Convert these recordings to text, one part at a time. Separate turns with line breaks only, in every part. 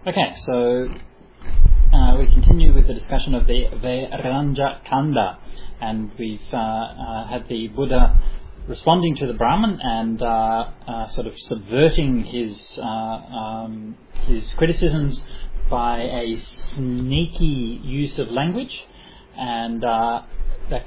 Okay, so we continue with the discussion of the Vedanta Kanda, and we've had the Buddha responding to the Brahmin and sort of subverting his criticisms by a sneaky use of language, and the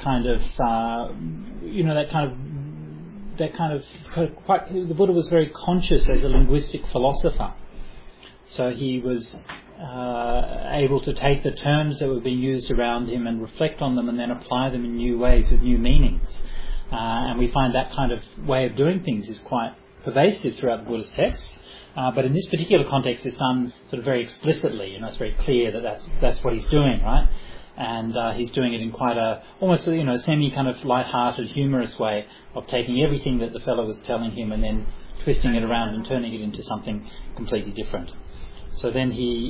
Buddha was very conscious as a linguistic philosopher. So he was able to take the terms that were being used around him and reflect on them and then apply them in new ways with new meanings. And we find that kind of way of doing things is quite pervasive throughout the Buddhist texts. But in this particular context, it's done sort of very explicitly. It's very clear that that's what he's doing, right? And he's doing it in quite a almost semi kind of light-hearted, humorous way of taking everything that the fellow was telling him and then twisting it around and turning it into something completely different. So then he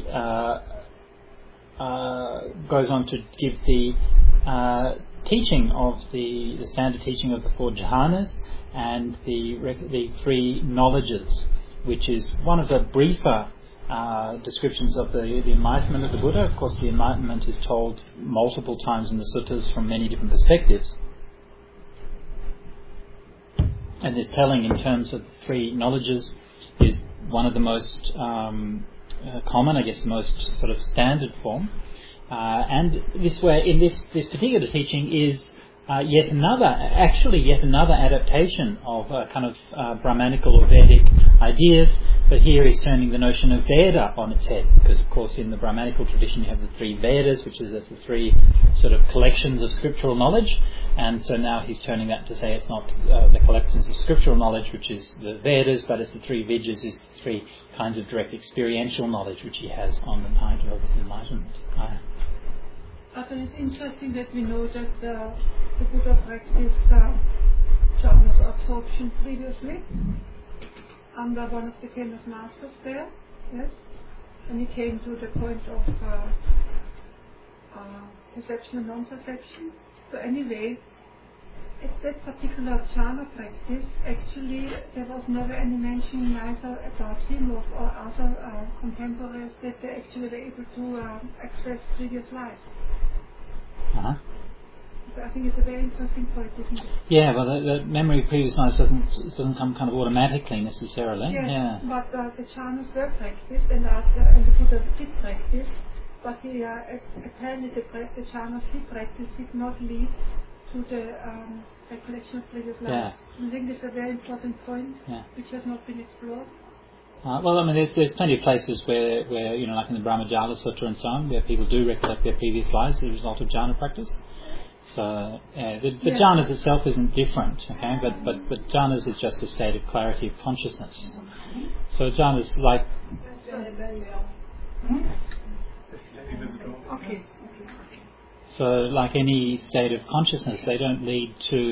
goes on to give the teaching of the standard teaching of the four jhanas and the three knowledges, which is one of the briefer descriptions of the enlightenment of the Buddha. Of course, the enlightenment is told multiple times in the suttas from many different perspectives. And this telling in terms of three knowledges is one of the most common, I guess, the most sort of standard form. And this way, in this particular teaching is yet another adaptation of kind of Brahmanical or Vedic ideas, but here he's turning the notion of Veda on its head, because of course in the Brahmanical tradition you have the three Vedas, which is the three sort of collections of scriptural knowledge, and so now he's turning that to say it's not the collections of scriptural knowledge, which is the Vedas, but it's the three Vijjas, is the three kinds of direct experiential knowledge which he has on the night of enlightenment.
It's interesting that we know that the Buddha practiced jhanas absorption previously under one of the famous masters there, yes, and he came to the point of perception and non-perception. So anyway, at that particular jhana practice, actually there was never any mention neither about him or other contemporaries that they actually were able to access previous lives.
Uh-huh.
So I think it's a very interesting point, isn't it?
Yeah, well, the memory of previous lives doesn't come kind of automatically necessarily.
Yes,
yeah.
But the jhanas were practiced, and the Buddha did practice, but he apparently the jhanas he practiced did not lead to the recollection of previous lives.
Yeah.
I think it's a very important point, which has not been explored.
Well, I mean, there's plenty of places where like in the Brahmajala Sutta and so on, where people do recollect their previous lives as a result of jhana practice. So the jhanas itself isn't different, okay? But jhanas is just a state of clarity of consciousness. So jhanas like.
Okay.
So like any state of consciousness, they don't lead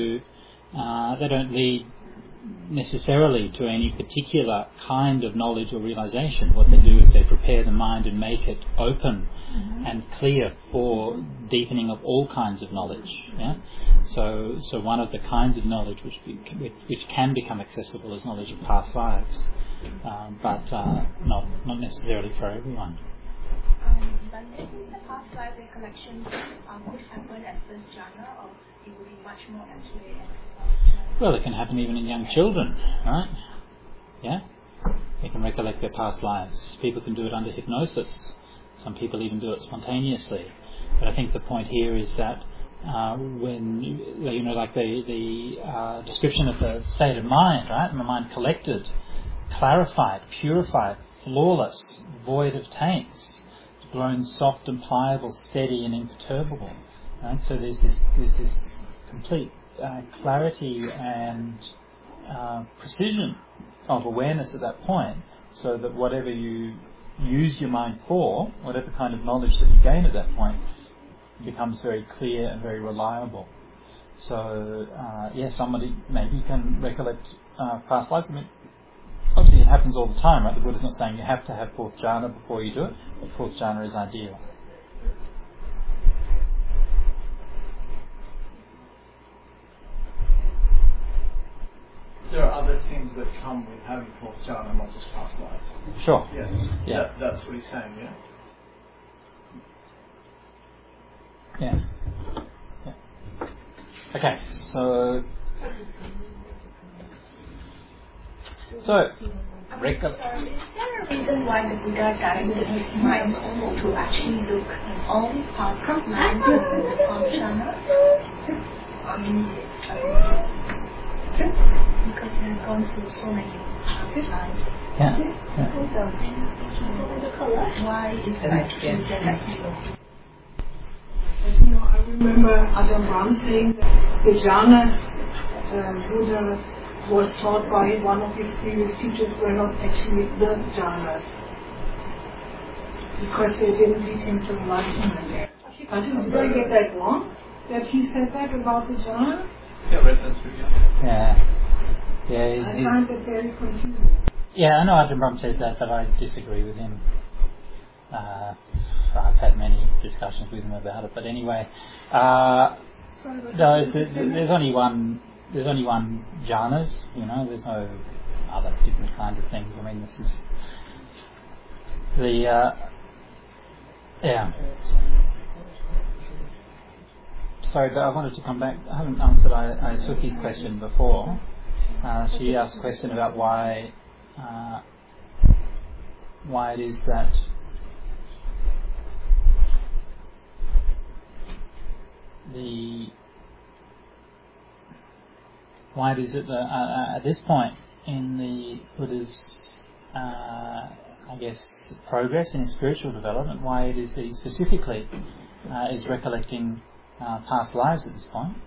necessarily to any particular kind of knowledge or realization. What they do is they prepare the mind and make it open and clear for deepening of all kinds of knowledge. Yeah. So one of the kinds of knowledge which can become accessible is knowledge of past lives, but not necessarily for everyone.
But then the past life recollection could happen at first jhana, or it would be much more actually at jhana?
Well, it can happen even in young children, right? Yeah? They can recollect their past lives. People can do it under hypnosis. Some people even do it spontaneously. But I think the point here is that when, like the description of the state of mind, right? The mind collected, clarified, purified, flawless, void of taints, grown soft and pliable, steady and imperturbable. Right? So there's this complete clarity and precision of awareness at that point, so that whatever you use your mind for, whatever kind of knowledge that you gain at that point, becomes very clear and very reliable. So, somebody maybe can recollect past lives. I mean, obviously it happens all the time, right? The Buddha's not saying you have to have fourth jhana before you do it, but fourth jhana is ideal.
there are other things that come with having fourth jhana, not just past life.
Sure.
Yeah. That's what he's saying, yeah?
Yeah. Okay, so
Sorry, is there a reason why the Buddha directed his mind to actually look in all these past lives and the past jhana? Because he had gone through so many past lives.
yeah.
Why is that reason like so?
I remember Ajahn Brahm saying that the jhanas Buddha was taught by one of his previous teachers were not actually the jhanas, because they didn't lead him to enlightenment. Did I get that wrong? That he said that about the jhanas?
Yeah, right, that's true, yeah.
Yeah,
I find that very confusing.
yeah, I know Ajahn Brahm says that, but I disagree with him. I've had many discussions with him about it, but anyway, no, there's only one jhanas, you know, there's no other different kind of things. I mean, this is the, yeah. Sorry, but I wanted to come back. I haven't answered Suki's question before. She asked a question about why it is that why it is that at this point in the Buddha's, I guess, progress in his spiritual development, why it is that he specifically is recollecting past lives at this point.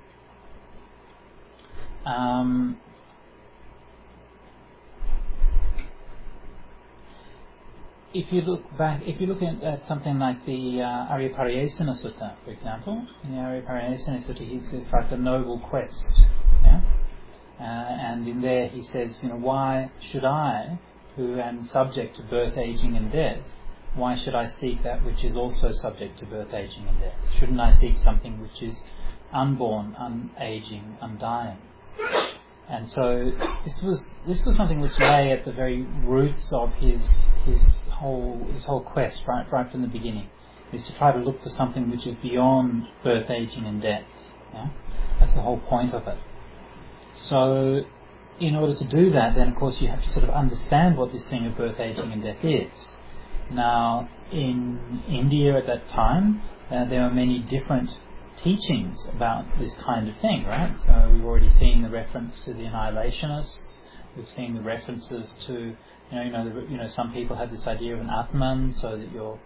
If you look at something like the Ariyapariyesana Sutta, for example, in the Ariyapariyesana Sutta, he says like the noble quest, yeah? And in there he says, you know, why should I, who am subject to birth, aging and death, why should I seek that which is also subject to birth, aging and death? Shouldn't I seek something which is unborn, unaging, undying? And so this was something which lay at the very roots of his whole quest, right from the beginning, is to try to look for something which is beyond birth, aging and death. Yeah? That's the whole point of it. So in order to do that, then of course you have to sort of understand what this thing of birth, aging and death is. Now, in India at that time, there were many different teachings about this kind of thing, right? So we've already seen the reference to the annihilationists. We've seen the references to, some people have this idea of an Atman, so that your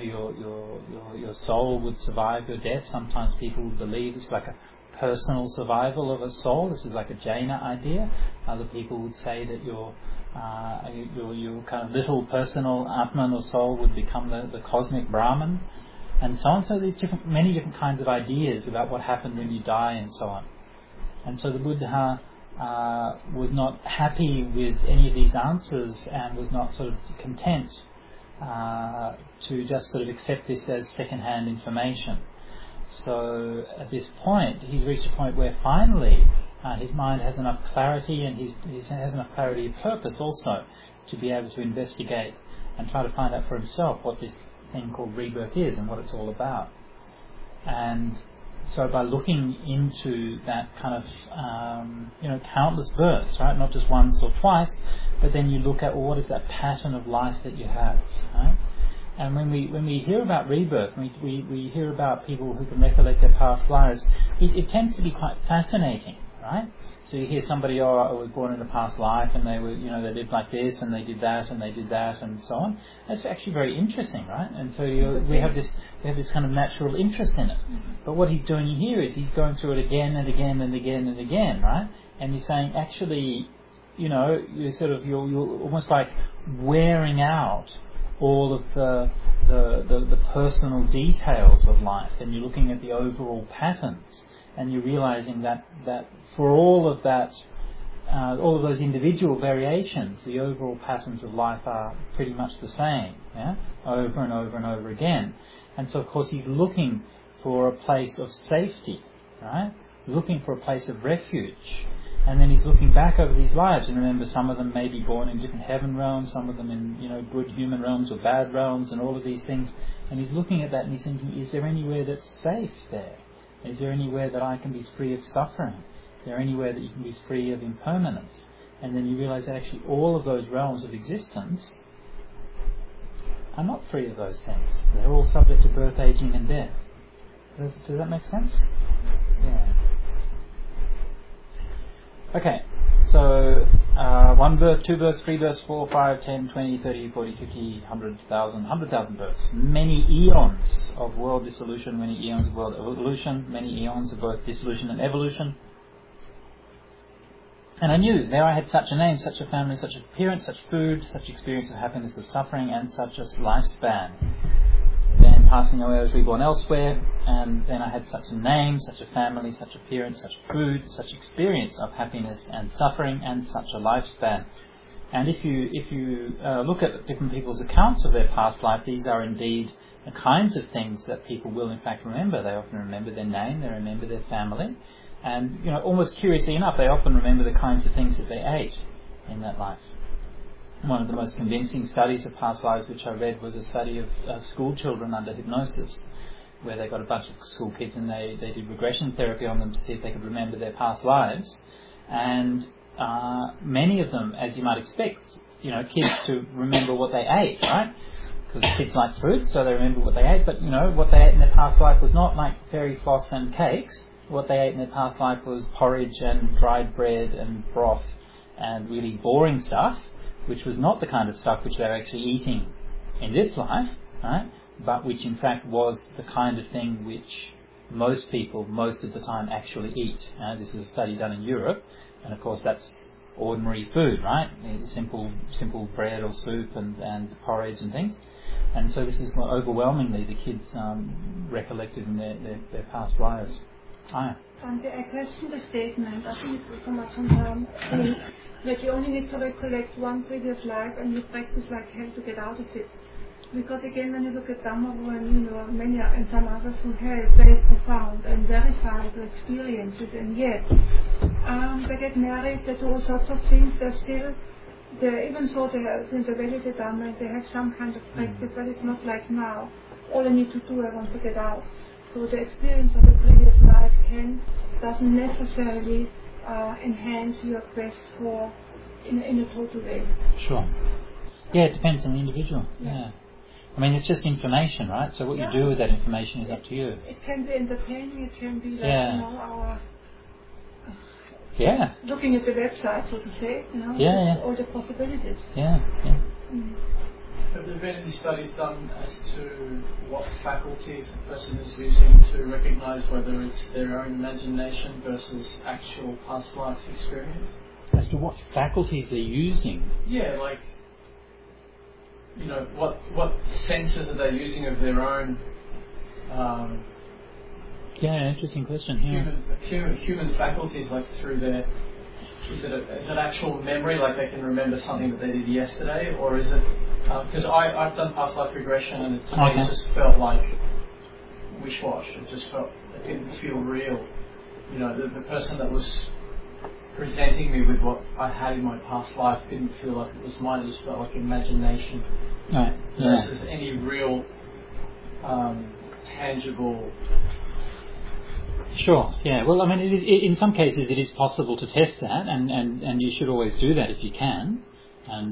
soul would survive your death. Sometimes people would believe it's like a personal survival of a soul. This is like a Jaina idea. Other people would say that your kind of little personal Atman or soul would become the cosmic Brahman, and so on. So there's many different kinds of ideas about what happened when you die and so on. And so the Buddha was not happy with any of these answers and was not sort of content to just sort of accept this as second-hand information. So at this point, he's reached a point where finally his mind has enough clarity, and he has enough clarity of purpose also to be able to investigate and try to find out for himself what this thing called rebirth is and what it's all about. And so by looking into that kind of countless births, right, not just once or twice, but then you look at, well, what is that pattern of life that you have, right? And when we hear about rebirth, we hear about people who can recollect their past lives, it tends to be quite fascinating, right? So you hear somebody, I was born in a past life, and they were, they lived like this, and they did that, and they did that, and so on. That's actually very interesting, right? And so we have this kind of natural interest in it. But what he's doing here is he's going through it again and again and again and again, right? And he's saying, actually, you're almost like wearing out all of the personal details of life, and you're looking at the overall patterns, and you're realizing that for all of those individual variations, the overall patterns of life are pretty much the same, yeah, over and over and over again. And so of course he's looking for a place of safety, right? Looking for a place of refuge. And then he's looking back over these lives, and remember, some of them may be born in different heaven realms, some of them in, good human realms or bad realms, and all of these things. And he's looking at that and he's thinking, is there anywhere that's safe there? Is there anywhere that I can be free of suffering? Is there anywhere that you can be free of impermanence? And then you realise that actually all of those realms of existence are not free of those things. They're all subject to birth, aging and death. Does that make sense? Yeah. Okay, so 1 birth, 2 births, 3 births, 4, 5, 10, 20, 30, 40, 50, 100,000 births. Many eons of world dissolution, many eons of world evolution, many eons of both dissolution and evolution. And I knew there I had such a name, such a family, such appearance, such food, such experience of happiness, of suffering, and such a lifespan. Then passing away, I was reborn elsewhere, and then I had such a name, such a family, such appearance, such food, such experience of happiness and suffering, and such a lifespan. And if you look at different people's accounts of their past life, these are indeed the kinds of things that people will in fact remember. They often remember their name, they remember their family, and almost curiously enough, they often remember the kinds of things that they ate in that life. One of the most convincing studies of past lives which I read was a study of school children under hypnosis, where they got a bunch of school kids and they did regression therapy on them to see if they could remember their past lives. And many of them, as you might expect, kids to remember what they ate, right? Because kids like food, so they remember what they ate. But what they ate in their past life was not like fairy floss and cakes. What they ate in their past life was porridge and dried bread and broth and really boring stuff, which was not the kind of stuff which they're actually eating in this life, right? But which in fact was the kind of thing which most people, most of the time, actually eat. This is a study done in Europe, and of course that's ordinary food, right? Simple bread or soup and porridge and things. And so this is what overwhelmingly the kids recollected in their past lives.
I question the statement. I think it's so much on that you only need to recollect one previous life and you practice like hell to get out of it. Because again, when you look at Dhamma and many and some others who have very profound and verifiable experiences, and yet they get married, they do all sorts of things. Even though they have in the value of Dhamma, they have some kind of practice, but it's not like now. All I need to do, I want to get out. So the experience of a previous life doesn't necessarily enhance your quest for in a total way.
Sure. Yeah, it depends on the individual. Yeah. I mean, it's just information, right? So what you do with that information is up to you.
It can be entertaining. It can be like our looking at the website, so to say. All the possibilities.
Yeah.
Have there been any studies done as to what faculties a person is using to recognise whether it's their own imagination versus actual past life experience?
As to what faculties they're using?
Yeah, like, what senses are they using of their own
interesting question.
Human faculties, like through their... Is it actual memory, like they can remember something that they did yesterday, or is it... Because I've done past life regression, and it just felt like wish-wash. It didn't feel real. The person that was presenting me with what I had in my past life didn't feel like it was mine. It just felt like imagination.
Right.
Versus any real tangible...
Sure, yeah. Well, I mean, in some cases it is possible to test that, and you should always do that if you can. And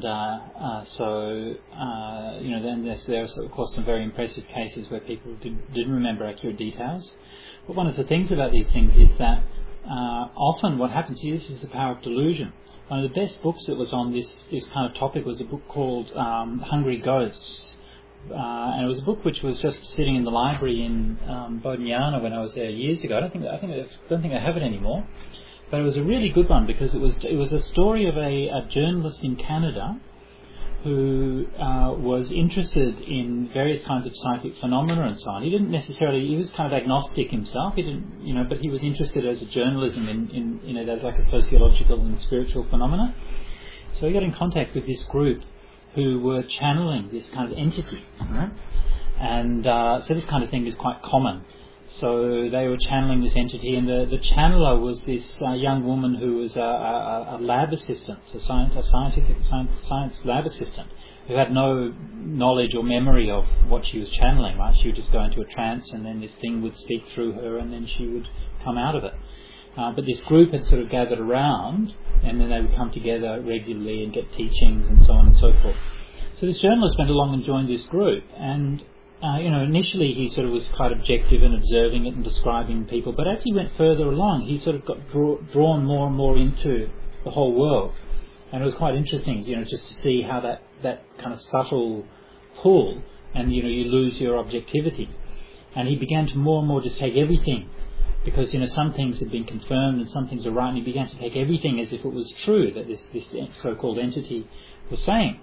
then there's of course some very impressive cases where people didn't remember accurate details. But one of the things about these things is that often what happens here, this is the power of delusion. One of the best books that was on this kind of topic was a book called Hungry Ghosts. And it was a book which was just sitting in the library in Bodhinyana when I was there years ago. I don't think I have it anymore. But it was a really good one because it was a story of a journalist in Canada who was interested in various kinds of psychic phenomena and so on. He was kind of agnostic himself. But he was interested as a journalism in it as like a sociological and spiritual phenomena. So he got in contact with this group who were channeling this kind of entity, right? And so this kind of thing is quite common. So they were channeling this entity, and the channeler was this young woman who was a lab assistant, a science lab assistant, who had no knowledge or memory of what she was channeling, right? She would just go into a trance, and then this thing would speak through her, and then she would come out of it. But this group had sort of gathered around, and then they would come together regularly and get teachings and so on and so forth. So this journalist went along and joined this group, and initially he sort of was quite objective and observing it and describing people, but as he went further along, he sort of got drawn more and more into the whole world. And it was quite interesting, just to see how that kind of subtle pull, and you lose your objectivity. And he began to more and more just take everything, because some things had been confirmed and some things were right, and he began to take everything as if it was true that this so-called entity was saying.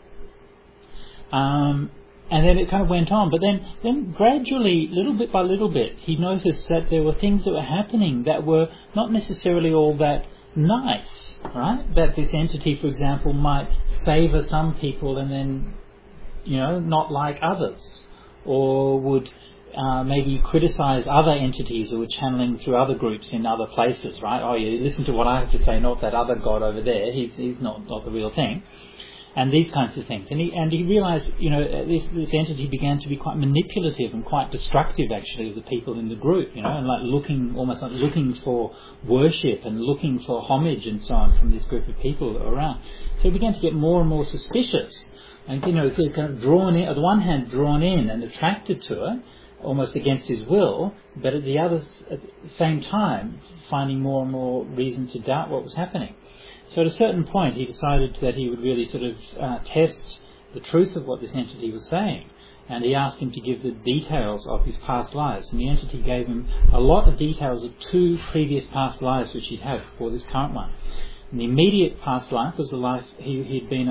And then it kind of went on, but then gradually, little bit by little bit, he noticed that there were things that were happening that were not necessarily all that nice, right? That this entity, for example, might favour some people and then, not like others, or would maybe criticise other entities who were channeling through other groups in other places, right? Oh, you listen to what I have to say, not that other god over there. He's not the real thing. And these kinds of things. And he realised, this entity began to be quite manipulative and quite destructive, actually, of the people in the group, and almost like looking for worship and looking for homage and so on from this group of people around. So he began to get more and more suspicious, and kind of drawn in, on the one hand drawn in and attracted to it, almost against his will, but at the same time finding more and more reason to doubt what was happening. So at a certain point he decided that he would really sort of test the truth of what this entity was saying, and he asked him to give the details of his past lives, and the entity gave him a lot of details of 2 previous past lives which he'd had before this current one. And the immediate past life was the life he'd been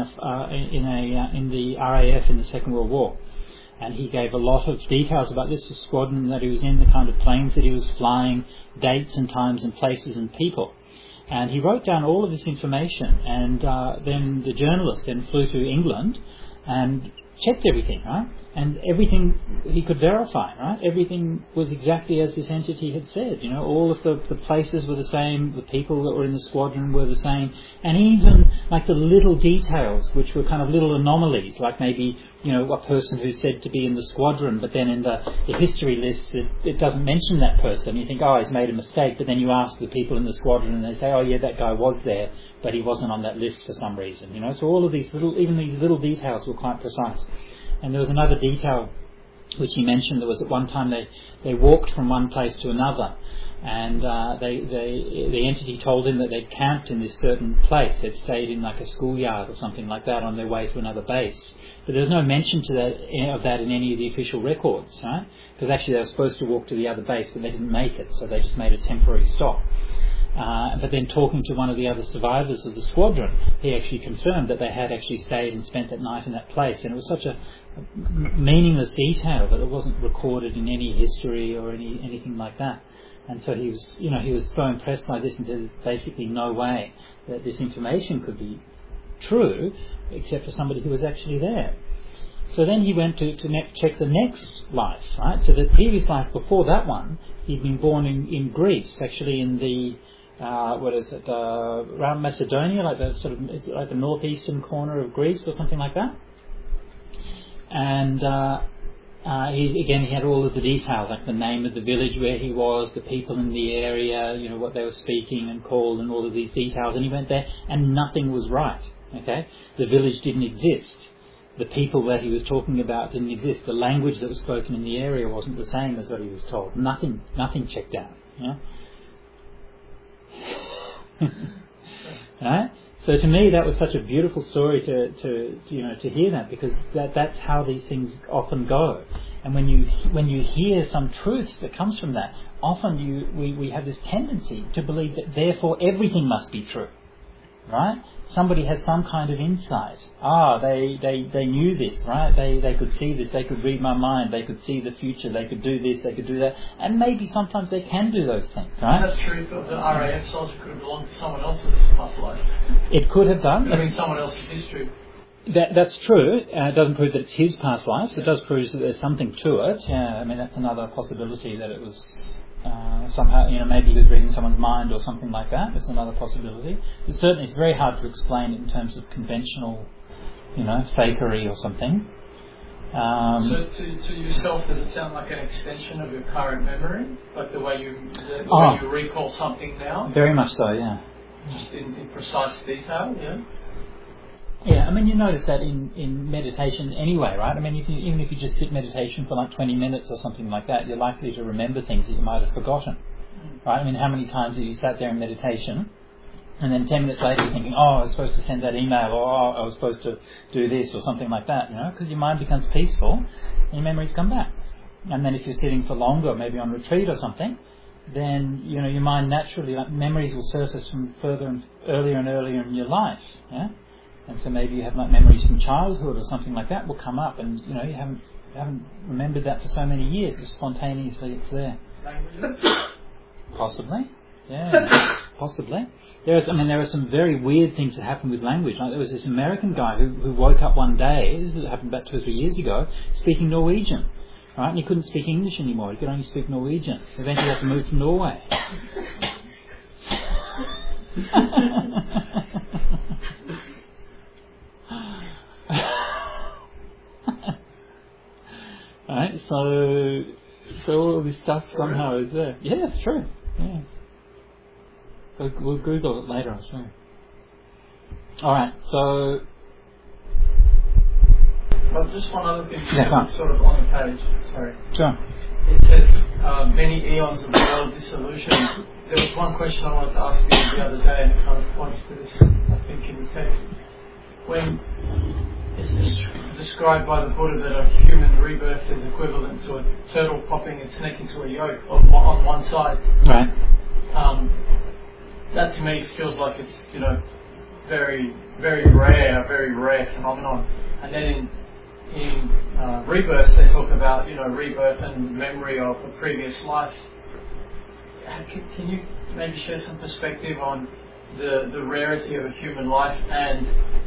in the RAF in the Second World War, and he gave a lot of details about this, the squadron that he was in, the kind of planes that he was flying, dates and times and places and people. And he wrote down all of this information, and then the journalist then flew to England and checked everything, right? And everything he could verify, right? Everything was exactly as this entity had said, all of the places were the same, the people that were in the squadron were the same, and even like the little details, which were kind of little anomalies, like maybe, a person who's said to be in the squadron, but then in the history list it doesn't mention that person. You think, oh, he's made a mistake, but then you ask the people in the squadron and they say, oh yeah, that guy was there, but he wasn't on that list for some reason, So all of these little details were quite precise. And there was another detail which he mentioned. There was at one time they walked from one place to another, and the entity told him that they'd camped in this certain place. They'd stayed in like a schoolyard or something like that on their way to another base. But there's no mention of that in any of the official records, right? Because actually they were supposed to walk to the other base, but they didn't make it, so they just made a temporary stop. But then talking to one of the other survivors of the squadron, he actually confirmed that they had actually stayed and spent that night in that place, and it was such a meaningless detail that it wasn't recorded in any history or anything like that. And so he was so impressed by this, and there's basically no way that this information could be true except for somebody who was actually there. So then he went to check the next life, right? So the previous life before that one, he'd been born in Greece, actually in the around Macedonia, like the sort of, is it like the northeastern corner of Greece or something like that. And he had all of the details, like the name of the village where he was, the people in the area, what they were speaking and called, and all of these details. And he went there, and nothing was right. Okay, the village didn't exist. The people that he was talking about didn't exist. The language that was spoken in the area wasn't the same as what he was told. Nothing checked out. Right? So to me, that was such a beautiful story to hear that, because that's how these things often go. And when you hear some truth that comes from that, often we have this tendency to believe that therefore everything must be true. Right? Somebody has some kind of insight. They knew this, right? They could see this, they could read my mind, they could see the future, they could do this, they could do that, and maybe sometimes they can do those things, right?
That truth of the RAF soldier could have belonged to someone else's past life.
It could have done.
I mean, someone else's history.
That's true. It doesn't prove that it's his past life. It does prove that there's something to it. I mean, that's another possibility, that it was somehow, maybe he was reading someone's mind or something like that. It's another possibility. But certainly it's very hard to explain it in terms of conventional, fakery or something.
So to yourself, does it sound like an extension of your current memory? Like the way way you recall something now?
Very much so, yeah.
Just in precise detail, yeah?
Yeah, you notice that in meditation anyway, right? Even if you just sit meditation for like 20 minutes or something like that, you're likely to remember things that you might have forgotten, right? How many times have you sat there in meditation and then 10 minutes later you're thinking, I was supposed to send that email, or I was supposed to do this or something like that, because your mind becomes peaceful and your memories come back. And then if you're sitting for longer, maybe on retreat or something, then, your mind naturally, memories will surface from further and earlier in your life, yeah? And so maybe you have memories from childhood or something like that will come up, and you haven't remembered that for so many years. Just spontaneously, it's there. Possibly, yeah, possibly. There are some very weird things that happen with language. Like there was this American guy who woke up one day. This happened about 2 or 3 years ago, speaking Norwegian. Right, and he couldn't speak English anymore. He could only speak Norwegian. Eventually, he had to move to Norway. Right, so all this stuff somehow is there. Yeah, it's true. Yeah, we'll Google it later, I'll show you. All right, so.
Well, just one other thing,
Yeah,
sort of on the page. Sorry.
Sure.
It says many eons of world dissolution. There was one question I wanted to ask you the other day, and it kind of points to this, I think, in the text. When it's described by the Buddha that a human rebirth is equivalent to a turtle popping its neck into a yolk on one side.
Right.
That to me feels like it's very very rare phenomenon. And then in rebirths they talk about rebirth and memory of a previous life. Can you maybe share some perspective on the rarity of a human life and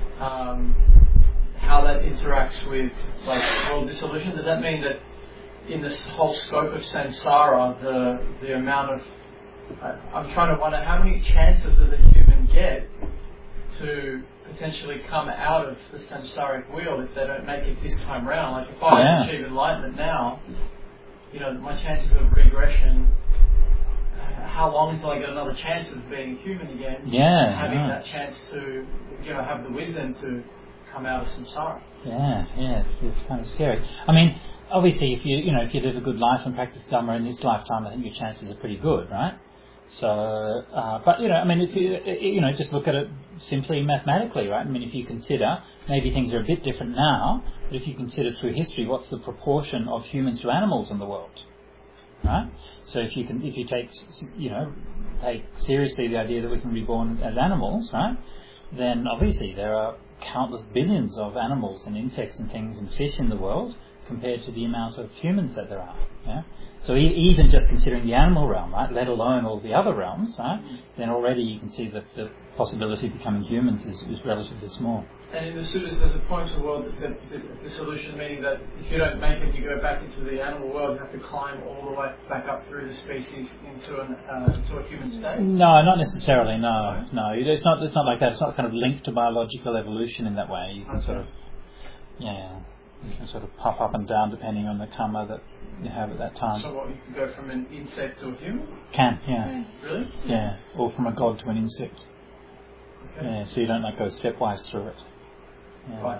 how that interacts with world dissolution? Does that mean that in this whole scope of samsara, the amount of I'm trying to wonder how many chances does a human get to potentially come out of the samsaric wheel if they don't make it this time round? Like if I achieve enlightenment now, my chances of regression. How long until I get another chance of being human again?
Yeah.
Having that chance to have the wisdom to come out of samsara.
Yeah, it's kind of scary. Obviously, if you live a good life and practice Dhamma in this lifetime, I think your chances are pretty good, right? So, but if you just look at it simply mathematically, right? If you consider maybe things are a bit different now, but if you consider through history, what's the proportion of humans to animals in the world, right? So if you take seriously the idea that we can be born as animals, right? Then obviously there are countless billions of animals and insects and things and fish in the world compared to the amount of humans that there are. Yeah? So even just considering the animal realm, right, let alone all the other realms, right, then already you can see that the possibility of becoming humans is relatively small.
And in the sutras, there's a point to the world that the solution meaning that if you don't make it, you go back into the animal world. You have to climb all the way back up through the species into a human state.
No, not necessarily. No. It's not like that. It's not kind of linked to biological evolution in that way. You can sort of, you can sort of pop up and down depending on the karma that you have at that time.
So what, you can go from an insect to a human?
Can, yeah.
Really?
Yeah, or from a god to an insect. Okay. Yeah, so you don't go stepwise through it. Yeah.
Right.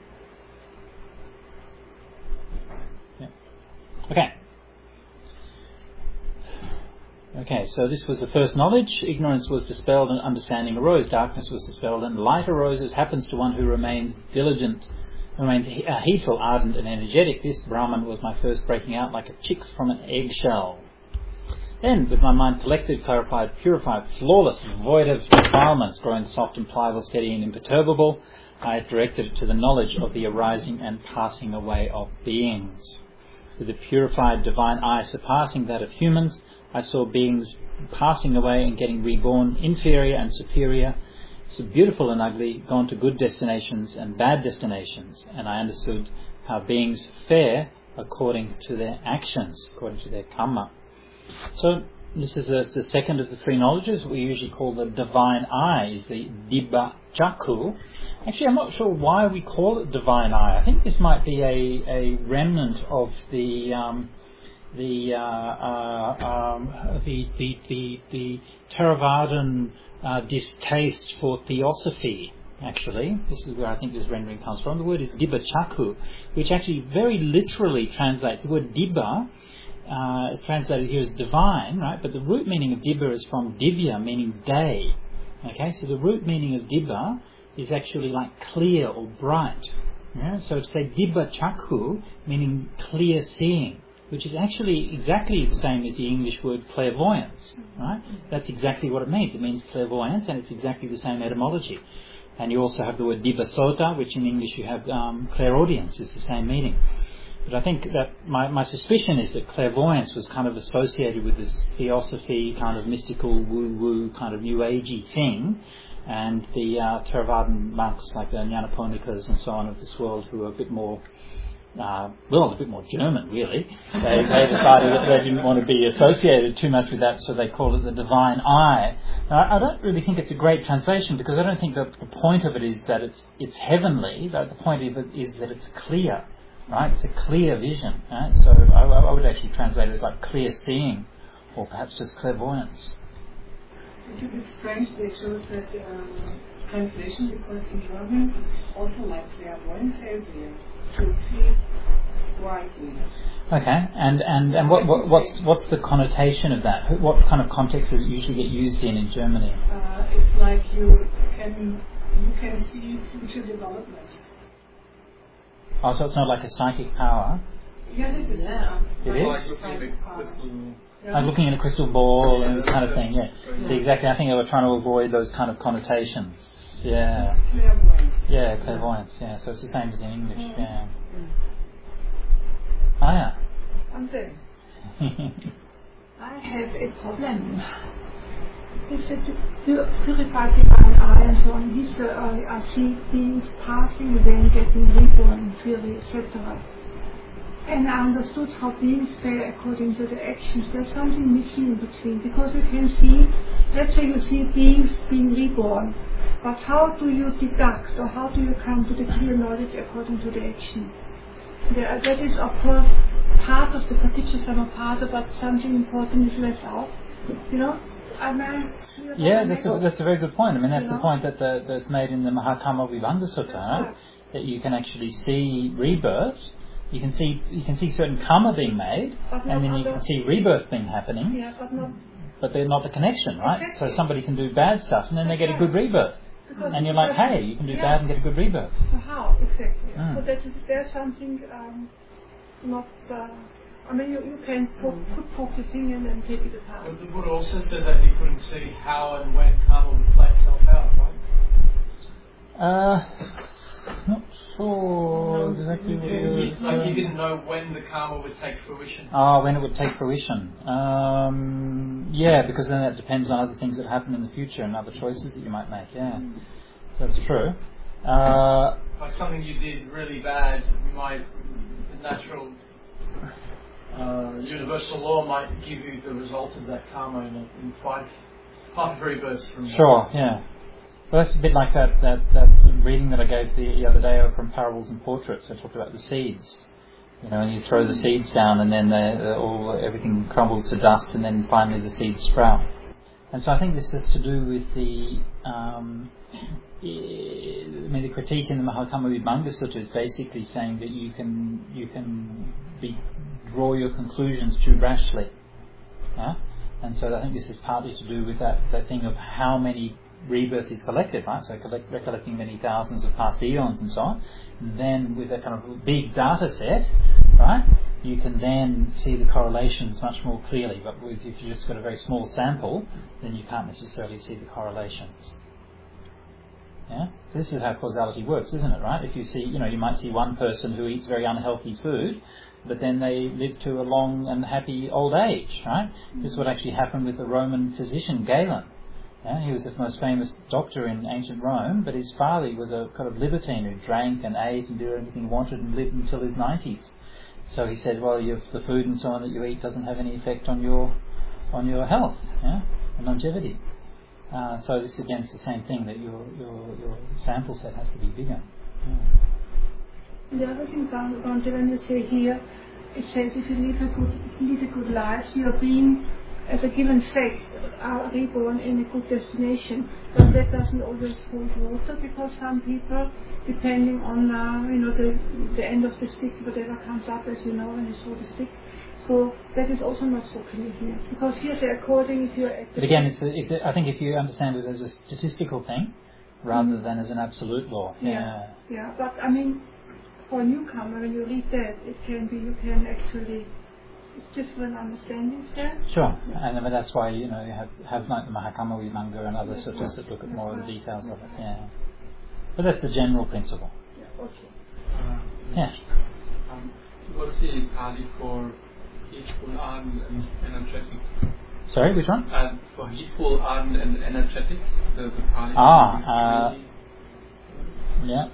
Yeah. Okay, so this was the first knowledge. Ignorance was dispelled and understanding arose. Darkness was dispelled and light arose, as happens to one who remains diligent, remains heedful, ardent and energetic. This Brahman was my first breaking out like a chick from an eggshell. Then, with my mind collected, clarified, purified, flawless, void of defilements, growing soft and pliable, steady and imperturbable, I directed it to the knowledge of the arising and passing away of beings. With a purified divine eye surpassing that of humans, I saw beings passing away and getting reborn, inferior and superior, so beautiful and ugly, gone to good destinations and bad destinations, and I understood how beings fare according to their actions, according to their karma. So this is the second of the three knowledges. What we usually call the divine eye is the Dibba Chakku. Actually, I'm not sure why we call it divine eye. I think this might be a remnant of the Theravadan distaste for theosophy. Actually, this is where I think this rendering comes from. The word is Dibba Chakku, which actually very literally translates. The word Dibba is translated here as divine, right? But the root meaning of Dibba is from Divya, meaning day. Okay, so the root meaning of Dibba is actually like clear or bright. Yeah? So to say Dibba Chakku, meaning clear seeing, which is actually exactly the same as the English word clairvoyance, right? That's exactly what it means. It means clairvoyance, and it's exactly the same etymology. And you also have the word Dibba Sota, which in English you have clairaudience, is the same meaning. But I think that my suspicion is that clairvoyance was kind of associated with this theosophy, kind of mystical, woo-woo, kind of new agey thing, and the Theravadan monks, like the Nyanaponikas and so on of this world, who are a bit more, a bit more German, really. They decided that they didn't want to be associated too much with that, so they called it the divine eye. Now, I don't really think it's a great translation, because I don't think that the point of it is that it's heavenly. The point of it is that it's clear, right? It's a clear vision, right? So I would actually translate it as like clear seeing, or perhaps just clairvoyance.
It's a bit strange they chose that translation, because in German it's also like clairvoyance earlier, to see brightly.
Okay, and what's the connotation of that? What kind of context does it usually get used in Germany?
It's like you can see future developments.
Oh, so it's not like a psychic power?
Yes, it is.
Yeah.
It is?
Like looking at a crystal.
Like looking at a crystal ball and this kind of thing, yeah. See, exactly, I think they were trying to avoid those kind of connotations. Yeah.
Clairvoyance.
Yeah, clairvoyance, yeah. So it's the same as in English, yeah. Oh, yeah.
One thing. I have a problem. He said to purify divine eye and so on. I see beings passing, then getting reborn, fury, etc. And I understood how beings fare according to the actions. There's something missing in between, because you can see, let's say you see beings being reborn, but how do you deduct, or how do you come to the clear knowledge according to the action? That is, of course, part of the Paticca but something important is left out. You know?
Yeah, that's a very good point. I mean, that's the point that's made in the Mahakarma Vibhanga Sutta, right? That you can actually see rebirth. You can see certain karma being made, and then you can see rebirth being happening.
Yeah,
but they're not the connection, right?
Exactly.
So somebody can do bad stuff, and then they get a good rebirth. And you're like, hey, you can do bad and get a good rebirth.
So how exactly? So there's something not. You can poke the thing in and take it apart.
But the Buddha also said that he couldn't see how and when karma would play itself out, right?
Not sure exactly what it was.
Like he didn't know when the karma would take fruition.
Oh, when it would take fruition. Yeah, because then that depends on other things that happen in the future and other choices that you might make, yeah. That's true.
Like something you did really bad, the natural universal law might give you the result of that karma in five rebirths from
Sure, yeah. Well, that's a bit like that reading that I gave the other day from Parables and Portraits. I talked about the seeds. You know, and you throw the seeds down, and then everything crumbles to dust, and then finally the seeds sprout. And so I think this has to do with the critique in the Mahakarma Vibhanga Sutta is basically saying that you can draw your conclusions too rashly. Yeah? And so I think this is partly to do with that thing of how many rebirth is collected, right? So recollecting many thousands of past eons and so on. And then with that kind of big data set, right, you can then see the correlations much more clearly. But if you just got a very small sample, then you can't necessarily see the correlations. Yeah? So this is how causality works, isn't it, right? If you see, you might see one person who eats very unhealthy food, but then they live to a long and happy old age, right? This is what actually happened with the Roman physician Galen. Yeah, he was the most famous doctor in ancient Rome, but his father was a kind of libertine who drank and ate and did everything he wanted and lived until his 90s. So he said, well, the food and so on that you eat doesn't have any effect on your on your health, and longevity. So this again is the same thing, that your sample set has to be bigger.
The other thing about when you say here, it says if you lead a good life, you are being, as a given fact, are reborn in a good destination. But that doesn't always hold water, because some people, depending on the end of the stick, whatever comes up, as you know when you saw the stick. So that is also not so clear here, because here they're according if you're at.
But again, I think if you understand it as a statistical thing rather than as an absolute law.
Yeah. But I mean, for a newcomer, when you read that, it can be, you can actually, it's different understandings there.
Sure, and that's why you have like the Mahakama Vimanga and other sutras that look at more of the details of it. Yeah, but that's the general principle.
Yeah. Okay.
What's the Pali for heatful, ardent, and energetic?
Sorry, which one?
For heatful, ardent, and energetic, the Pali.
Yeah.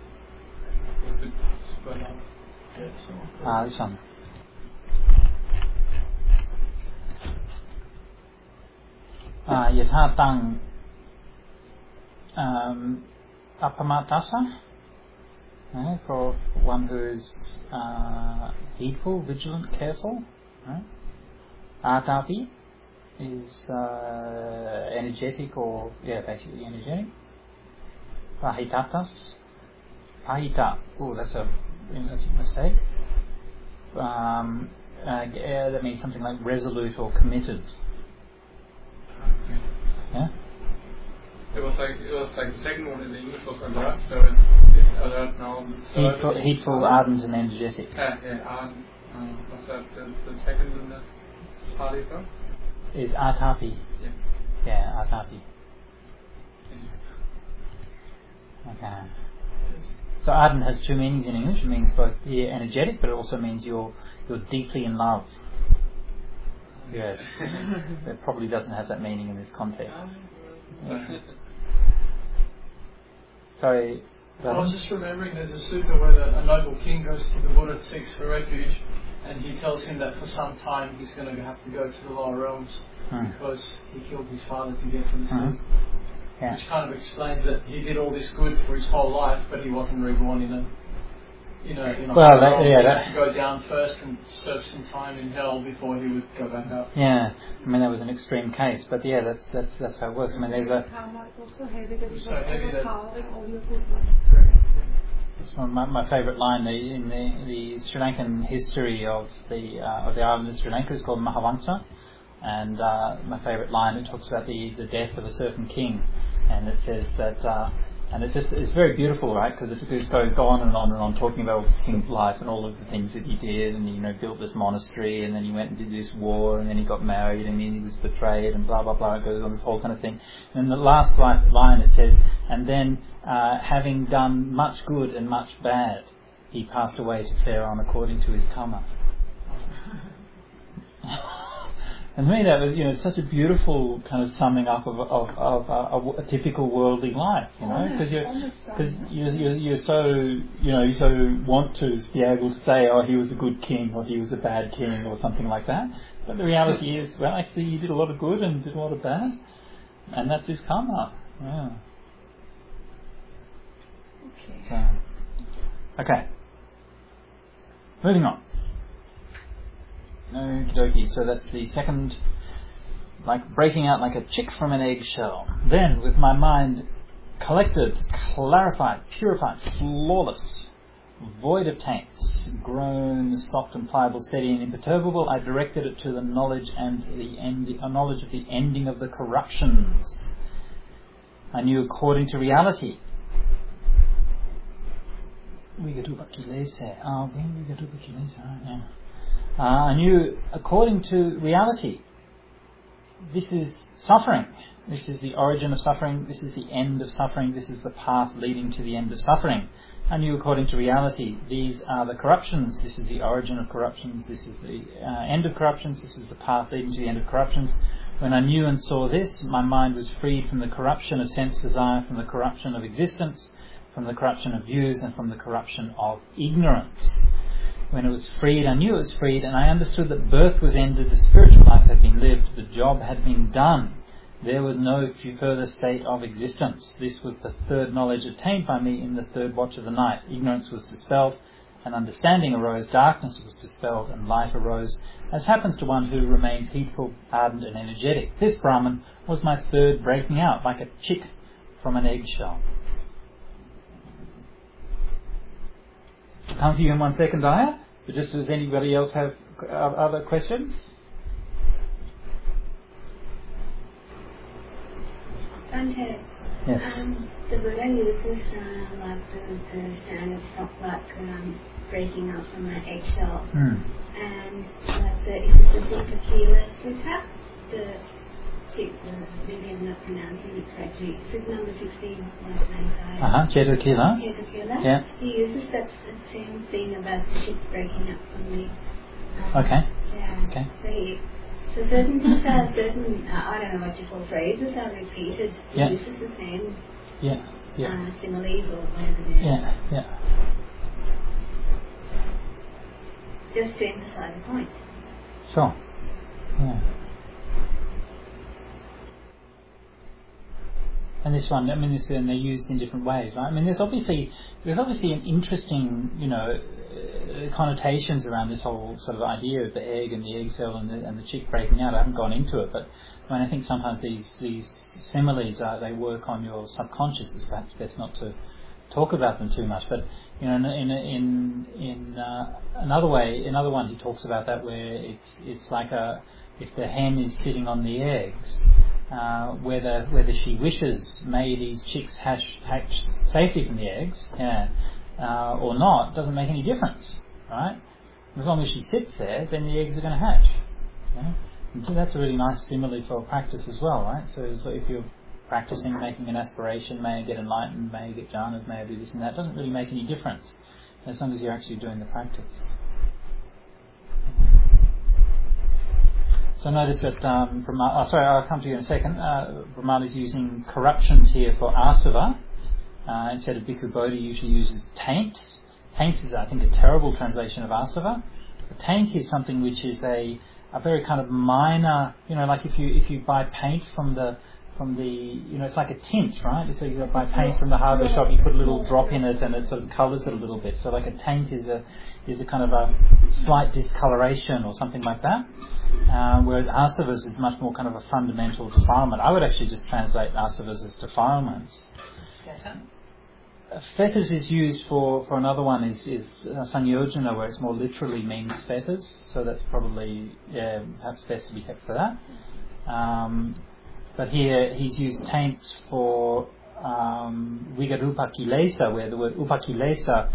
This one. Yathatang Apamatasa, for one who is heedful, vigilant, careful. Atapi is energetic, or basically energetic. Pahitatas, Pahita. Oh, that's a mistake. That means something like resolute or committed. Yeah.
It was like the second one in the English was alert, so it's alert now.
Heedful, ardent, and energetic.
Ardent. What's that? The second in the Pali form?
Is Atapi. Yeah, Atapi. Okay. So ardent has two meanings in English. It means both energetic, but it also means you're deeply in love. Yes. It probably doesn't have that meaning in this context. Sorry.
I was just remembering there's a sutta where a noble king goes to the Buddha, seeks for refuge, and he tells him that for some time he's going to have to go to the lower realms because he killed his father to get to the state.
Yeah.
Which kind of explains that he did all this good for his whole life, but he wasn't reborn in a he had to go down first and serve some time in hell before he would go back up.
Yeah, I mean that was an extreme case, but that's how it works. I mean there's a. It's one of my favourite line in the Sri Lankan history of the island of Sri Lanka is called Mahavamsa, and my favourite line, it talks about the death of a certain king, and it says that. And it's very beautiful, right? Because it just go on and on and on, talking about this king's life and all of the things that he did, and he built this monastery, and then he went and did this war, and then he got married, and then he was betrayed, and blah blah blah. It goes on this whole kind of thing. And in the last line it says, and then having done much good and much bad, he passed away to fare on according to his karma. And to me that was, such a beautiful kind of summing up of a typical worldly life, because you're so you so want to be able to say, oh, he was a good king or he was a bad king or something like that. But the reality is, well, actually, he did a lot of good and did a lot of bad, and that's his karma. Yeah. Okay. Moving on. Okie dokie, so that's the second, like breaking out like a chick from an eggshell. Then, with my mind collected, clarified, purified, flawless, void of taints, grown, soft and pliable, steady and imperturbable, I directed it to the knowledge and knowledge of the ending of the corruptions. I knew according to reality. I knew according to reality, this is suffering, this is the origin of suffering, this is the end of suffering, this is the path leading to the end of suffering. I knew according to reality, these are the corruptions, this is the origin of corruptions, this is the end of corruptions, this is the path leading to the end of corruptions. When I knew and saw this, my mind was freed from the corruption of sense desire, from the corruption of existence, from the corruption of views, and from the corruption of ignorance. When it was freed, I knew it was freed, and I understood that birth was ended, the spiritual life had been lived, the job had been done. There was no further state of existence. This was the third knowledge attained by me in the third watch of the night. Ignorance was dispelled, and understanding arose, darkness was dispelled, and light arose, as happens to one who remains heedful, ardent, and energetic. This Brahman was my third breaking out, like a chick from an eggshell. I'll come to you in 1 second, Aya. But just does anybody else have other questions?
Bhante,
Yes.
the Buddha uses like the standard stuff like breaking out from an eggshell, and like the Sita Kila Sutta, maybe I'm not pronouncing it correctly. It's number 16 last name.
Jeta Kila.
Jeta Kila.
Yeah.
He uses that same thing about the ship breaking up from the.
Okay.
Yeah.
Okay.
So certain things are certain. I don't know what you call phrases are repeated.
Yeah.
He uses the same.
Yeah.
Similes or whatever it is.
Yeah.
Just to emphasize the point.
Sure. Yeah. And this one, I mean, and they're used in different ways, right? I mean, there's obviously an interesting, connotations around this whole sort of idea of the egg and the egg cell and the chick breaking out. I haven't gone into it, but I mean, I think sometimes these similes they work on your subconscious. It's perhaps best not to talk about them too much. But in another one, he talks about that where it's like if the hen is sitting on the eggs. Whether she wishes may these chicks hatch safely from the eggs, or not, doesn't make any difference, right? As long as she sits there, then the eggs are going to hatch. Yeah? And so that's a really nice simile for practice as well, right? So if you're practicing making an aspiration, may I get enlightened, may I get jhanas, may I do this and that, doesn't really make any difference as long as you're actually doing the practice. So notice that I'll come to you in a second. Brahmali is using corruptions here for asava. Instead of bhikkhu bodhi, usually uses taint. Taint is, I think, a terrible translation of asava. A taint is something which is a very kind of minor, like if you buy paint from the it's like a tint, right? So you buy paint from the hardware shop, you put a little drop in it and it sort of colours it a little bit. So like a taint is a kind of a slight discoloration or something like that. Whereas asavas is much more kind of a fundamental defilement. I would actually just translate asavas as defilements. Fetters is used for another one is sanyojana, where it's more literally means fetters. So that's probably perhaps best to be kept for that. But here he's used taints for vigarupa kilesa, where the word upakilesa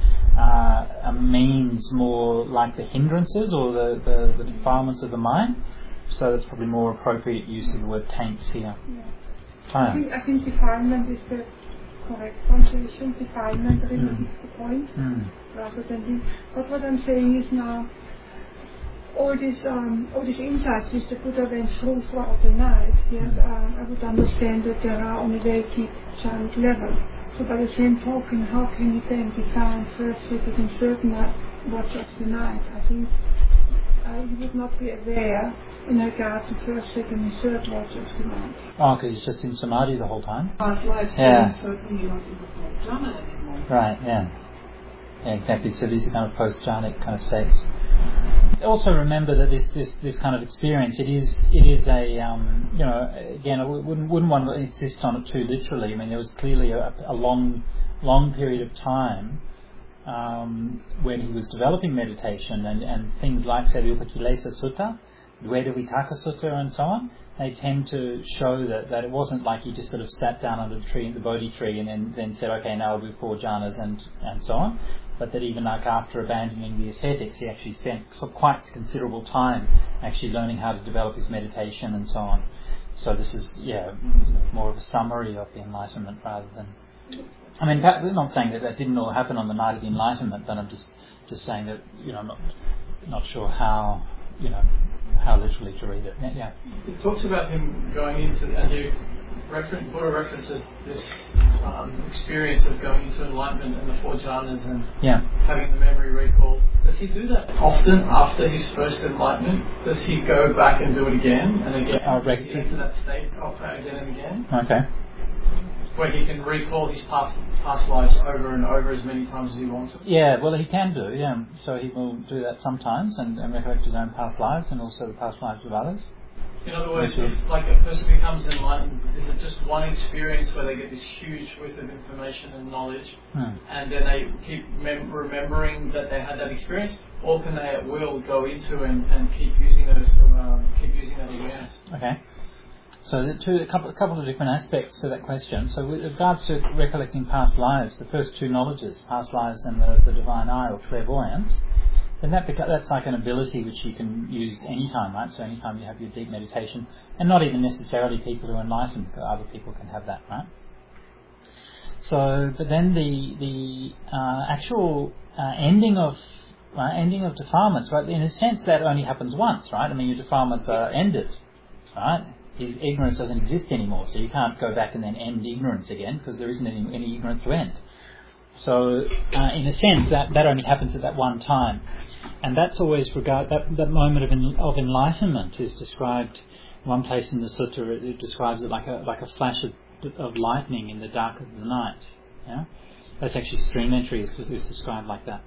means more like the hindrances or the defilements of the mind. So that's probably more appropriate use of the word taints here.
Yeah. I think defilement is the correct translation. Defilement really is the point, rather than this. But what I'm saying is now, all these insights which the Buddha went through throughout the night, yes, I would understand that there are on a very deep jhanic level. So by the same token, how can you then define first, second and third watch of the night? I think you would not be aware in regard to first, second and third watch of the night.
Oh, because he's just in samadhi the whole time?
Past life certainly not in the full jhana anymore.
Right, yeah, exactly. So these are kind of post-jhanic kind of states. Also remember that this kind of experience, it is a again, I wouldn't want to insist on it too literally. I mean, there was clearly a long period of time when he was developing meditation and things like, say, the Upakilesa Sutta, Dveda Vitaka Sutta and so on. They tend to show that it wasn't like he just sort of sat down under the Bodhi tree and then said, okay, now I'll do 4 jhanas and so on. But that even like after abandoning the ascetics, he actually spent quite considerable time actually learning how to develop his meditation and so on. So this is, more of a summary of the enlightenment rather than... I mean, I'm not saying that didn't all happen on the night of the enlightenment, but I'm just saying that, I'm not sure how literally to read it. Yeah.
It talks about him going into, and you references this experience of going into enlightenment and the four jhanas and
Yeah.
having the memory recall, does he do that often after his first enlightenment? Does he go back and do it again and again? Does he enter that state again and again?
Okay.
Where he can recall his past lives over and over as many times as he wants.
Yeah, well, he can do, yeah. So he will do that sometimes and recollect his own past lives and also the past lives of others.
In other words, if like a person becomes enlightened, is it just one experience where they get this huge width of information and knowledge, and then they keep remembering that they had that experience, or can they at will go into and keep using those, keep using that awareness?
Okay. So a couple of different aspects to that question. So with regards to recollecting past lives, the first two knowledges, past lives and the divine eye or clairvoyance, then that's like an ability which you can use anytime, right? So anytime you have your deep meditation, and not even necessarily people who are enlightened, other people can have that, right? So, but then the actual ending of defilements, right? In a sense, that only happens once, right? I mean, your defilements are ended, right? Ignorance doesn't exist anymore, so you can't go back and then end ignorance again because there isn't any ignorance to end. So, in a sense, that only happens at that one time, and that's always that moment of enlightenment is described one place in the sutta. It describes it like a flash of lightning in the dark of the night. Yeah, that's actually stream entry is described like that.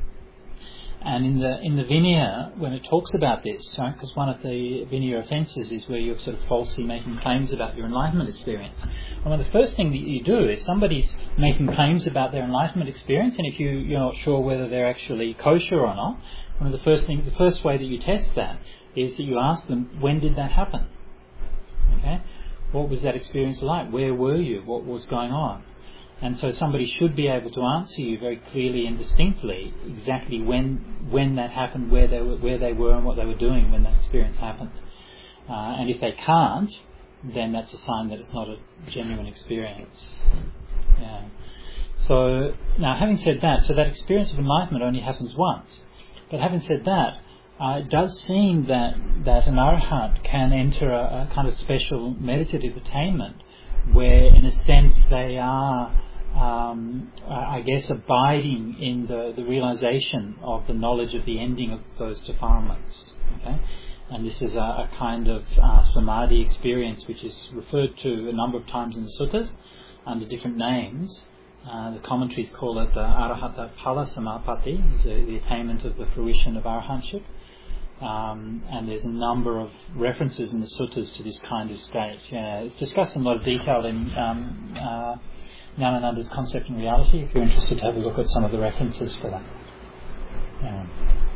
And in the Vinaya, when it talks about this, right, because one of the Vinaya offences is where you're sort of falsely making claims about your enlightenment experience. And one of the first things that you do, if somebody's making claims about their enlightenment experience, and if you're not sure whether they're actually kosher or not, one of the first way that you test that is that you ask them, when did that happen? Okay, what was that experience like? Where were you? What was going on? And so somebody should be able to answer you very clearly and distinctly exactly when that happened, where they were and what they were doing when that experience happened. And if they can't, then that's a sign that it's not a genuine experience. Yeah. So now, having said that, so that experience of enlightenment only happens once. But having said that, it does seem that an arahant can enter a kind of special meditative attainment where, in a sense, they are, I guess, abiding in the realization of the knowledge of the ending of those defilements. Okay, and this is a kind of samadhi experience which is referred to a number of times in the suttas under different names. The commentaries call it the arahata phala samapatti, the attainment of the fruition of arahantship. And there's a number of references in the suttas to this kind of state. Yeah, it's discussed in a lot of detail in Nyanananda's Concept and Reality, if you're interested to have a look at some of the references for that. Yeah.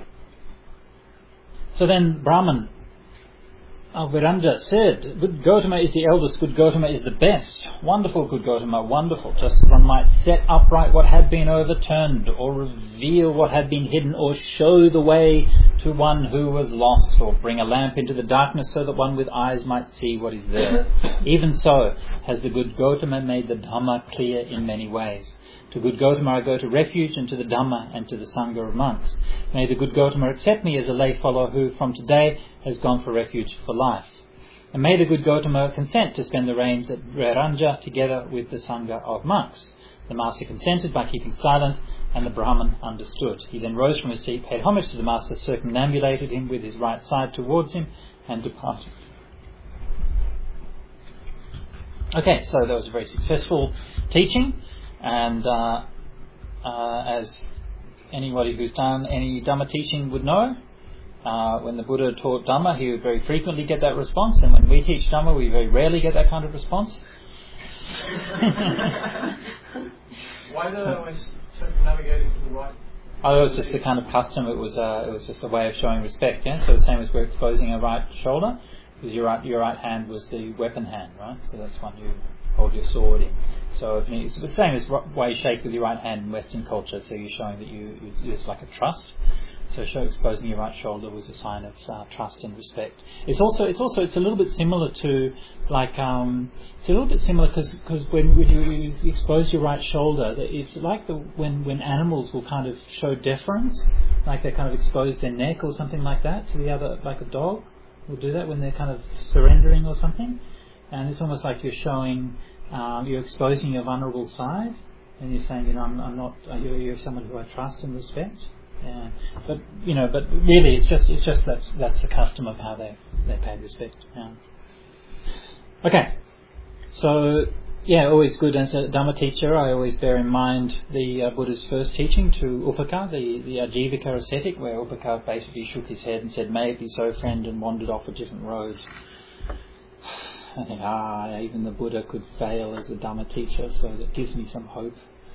So then Brahman Viranja said, good Gautama is the eldest, good Gautama is the best. Wonderful, good Gautama, wonderful. Just as one might set upright what had been overturned, or reveal what had been hidden, or show the way to one who was lost, or bring a lamp into the darkness so that one with eyes might see what is there. Even so has the good Gautama made the Dhamma clear in many ways. To good Gautama I go to refuge, and to the Dhamma and to the Sangha of monks. May the good Gautama accept me as a lay follower who from today has gone for refuge for life. And may the good Gautama consent to spend the rains at Viranja together with the Sangha of monks. The master consented by keeping silent, and the Brahman understood. He then rose from his seat, paid homage to the master, circumambulated him with his right side towards him, and departed. Okay, so that was a very successful teaching. And as anybody who's done any Dhamma teaching would know, when the Buddha taught Dhamma, he would very frequently get that response, and when we teach Dhamma, we very rarely get that kind of response.
Why do they always circumnavigate to the right?
Oh, it was just a kind of custom. It was just a way of showing respect. Yeah. So the same as we're exposing a right shoulder, because your right hand was the weapon hand, right? So that's one you hold your sword in. So it's the same as way you shake with your right hand in Western culture. So you're showing that it's like a trust. So exposing your right shoulder was a sign of trust and respect. It's a little bit similar to because when you expose your right shoulder, it's like when animals will kind of show deference, like they kind of expose their neck or something like that to the other, like a dog will do that when they're kind of surrendering or something. And it's almost like you're showing you're exposing your vulnerable side, and you're saying, I'm not. You're someone who I trust and respect. But really, it's just that's the custom of how they pay respect. Yeah. Okay, so always good as a Dhamma teacher. I always bear in mind the Buddha's first teaching to Upaka, the Ajivika ascetic, where Upaka basically shook his head and said, "May it be so, friend," and wandered off a different road. I think, even the Buddha could fail as a Dhamma teacher, so that gives me some hope.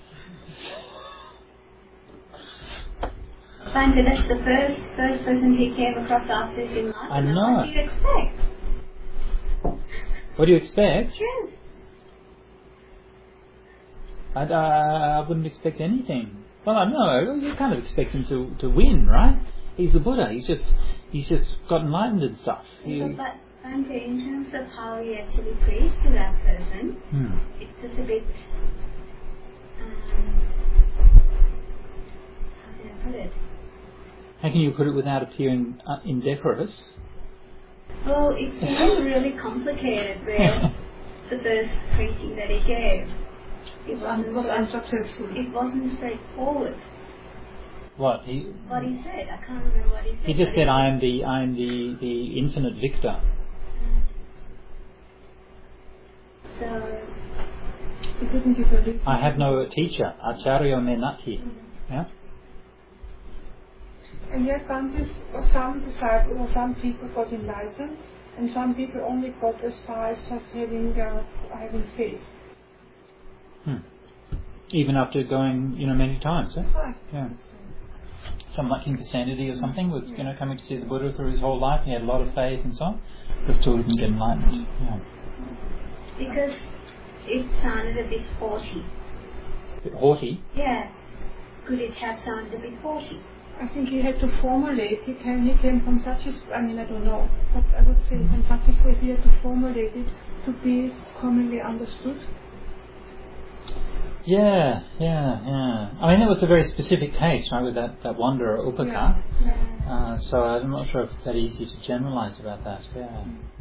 Bhante, that's the first person he came across after his life.
I know.
What do you expect?
What do you expect?
Yes.
I wouldn't expect anything. Well, no, you kind of expect him to win, right? He's the Buddha. He's just got enlightened and stuff.
But Bhante, in terms of how he actually preached to that person, it's just a bit. How do I put it?
How can you put it without appearing indecorous?
Well, it became really complicated with the first preaching that he gave. It was
unsuccessful.
It wasn't straightforward.
What
he said, I can't remember what he said.
He just said, "I am the infinite victor."
So
he didn't give a reason.
I have no teacher. Acharya me nati. Yeah.
And yet, some disciples or some people got enlightened, and some people only got as far as just having faith.
Even after going, many times. Eh?
Right.
Yeah. Some like in Vicinity or something was, coming to see the Buddha through his whole life. He had a lot of faith and so on, but still didn't get enlightened. Yeah.
Because it sounded a bit haughty.
A bit haughty?
Yeah. Could it have sounded a bit haughty?
I think he had to formulate. He came from such a. I don't know, but I would say from such a place he had to formulate it to be commonly understood.
Yeah. I mean, it was a very specific case, right, with that wanderer Upaka.
Yeah.
So I'm not sure if it's that easy to generalise about that. Yeah.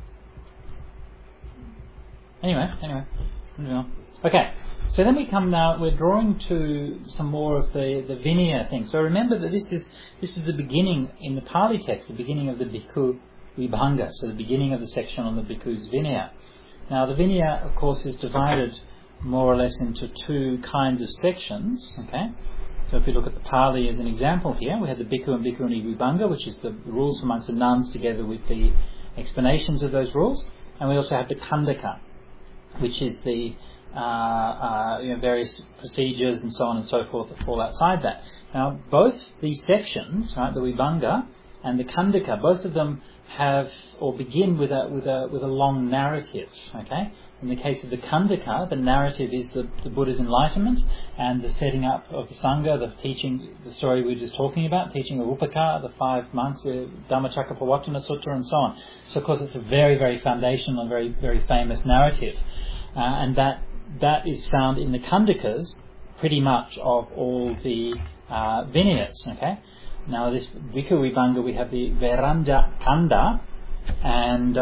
Anyway, moving on. Okay, so then we come now. We're drawing to some more of the Vinaya thing. So remember that this is the beginning in the Pali text, the beginning of the Bhikkhu Vibhanga. So the beginning of the section on the Bhikkhu's Vinaya. Now the Vinaya, of course, is divided more or less into two kinds of sections. Okay, so if we look at the Pali as an example here, we have the Bhikkhu and Bhikkhuni Vibhanga, which is the rules for monks and nuns together with the explanations of those rules, and we also have the Khandaka, which is the various procedures and so on and so forth that fall outside that. Now, both these sections, right, the Vibhanga and the Khandaka, both of them have or begin with a long narrative. Okay. In the case of the Khandaka, the narrative is the Buddha's enlightenment and the setting up of the Sangha, the teaching, the story we were just talking about, teaching of Upaka, the 5 monks, Dhammacakkappavattana Sutta and so on. So of course it's a very, very foundational and very, very famous narrative. And that is found in the Khandakas pretty much of all the Vinayas. Okay? Now this Bhikkhu Vibhanga, we have the Veranja Kanda, and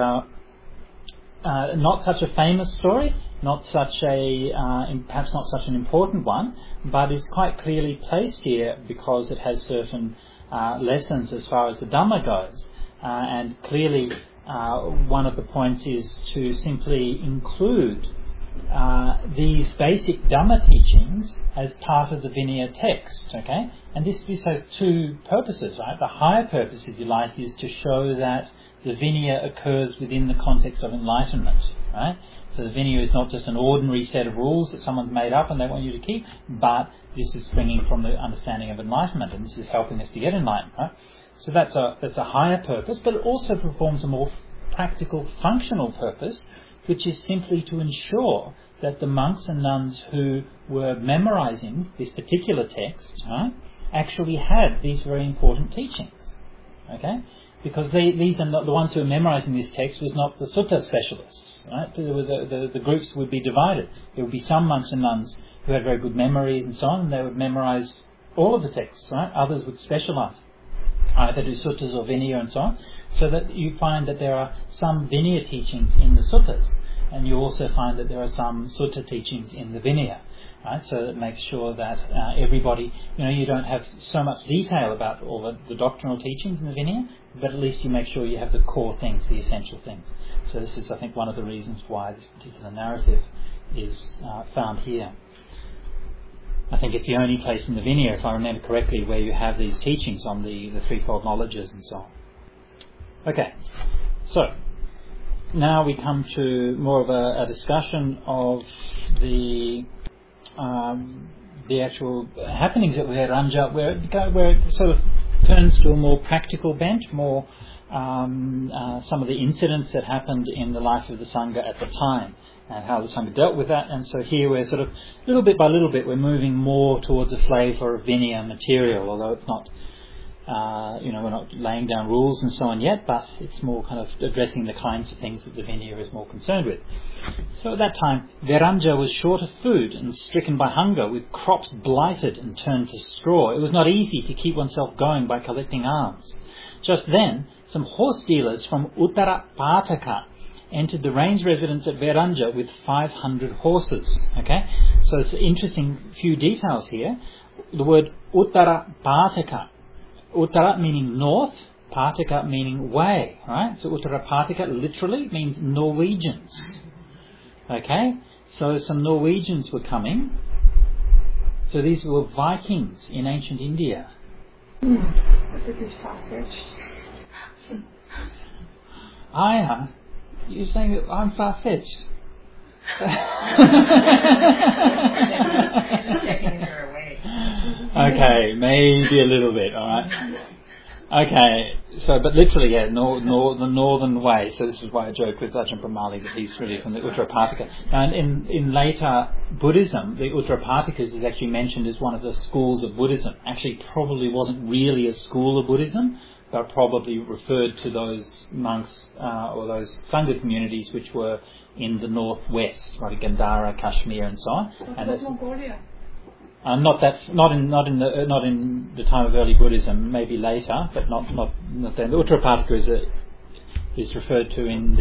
not such a famous story, not such a perhaps not such an important one, but it's quite clearly placed here because it has certain lessons as far as the Dhamma goes, and clearly one of the points is to simply include these basic Dhamma teachings as part of the Vinaya text. Okay, and this has two purposes, right? The higher purpose, if you like, is to show that the Vinaya occurs within the context of enlightenment, right? So the Vinaya is not just an ordinary set of rules that someone's made up and they want you to keep, but this is springing from the understanding of enlightenment, and this is helping us to get enlightened, right? So that's a higher purpose, but it also performs a more practical, functional purpose, which is simply to ensure that the monks and nuns who were memorizing this particular text, right, actually had these very important teachings, okay? Because these are not the ones who are memorizing this text was not the sutta specialists, right? The groups would be divided. There would be some monks and nuns who had very good memories and so on, and they would memorize all of the texts, right? Others would specialize, either do suttas or Vinaya and so on, so that you find that there are some Vinaya teachings in the suttas. And you also find that there are some sutta teachings in the Vinaya, right? So that makes sure that everybody, you don't have so much detail about all the doctrinal teachings in the Vinaya, but at least you make sure you have the core things, the essential things. So this is, I think, one of the reasons why this particular narrative is found here. I think it's the only place in the Vinaya, if I remember correctly, where you have these teachings on the threefold knowledges and so on. Okay, so now we come to more of a discussion of the actual happenings at Viranja, where it sort of turns to a more practical bent, more some of the incidents that happened in the life of the Sangha at the time, and how the Sangha dealt with that. And so here we're sort of, little bit by little bit, we're moving more towards a flavour of Vinaya material, although it's not, we're not laying down rules and so on yet, but it's more kind of addressing the kinds of things that the Vinaya is more concerned with. So at that time, Viranja was short of food and stricken by hunger, with crops blighted and turned to straw. It was not easy to keep oneself going by collecting alms. Just then, some horse dealers from Uttara Pataka entered the range residence at Viranja with 500 horses. Okay, so it's an interesting few details here. The word Uttara Pataka. Uttara meaning north, Pataka meaning way, right? So Uttara Pataka literally means Norwegians. Okay, so some Norwegians were coming. So these were Vikings in ancient India.
But it is far-fetched.
You're saying that I'm far-fetched? Okay, maybe a little bit, alright. Okay, so, but literally, yeah, the northern way. So this is why I joke with Ajahn Brahmali that he's really from the Uttarapataka. And in later Buddhism, the Uttarapatakas is actually mentioned as one of the schools of Buddhism. Actually, probably wasn't really a school of Buddhism, but probably referred to those monks or those Sangha communities which were in the northwest, like Gandhara, Kashmir, and so on.
And that's Mongolia.
Not in the time of early Buddhism, maybe later, but not then. The Uttarapataka is referred to in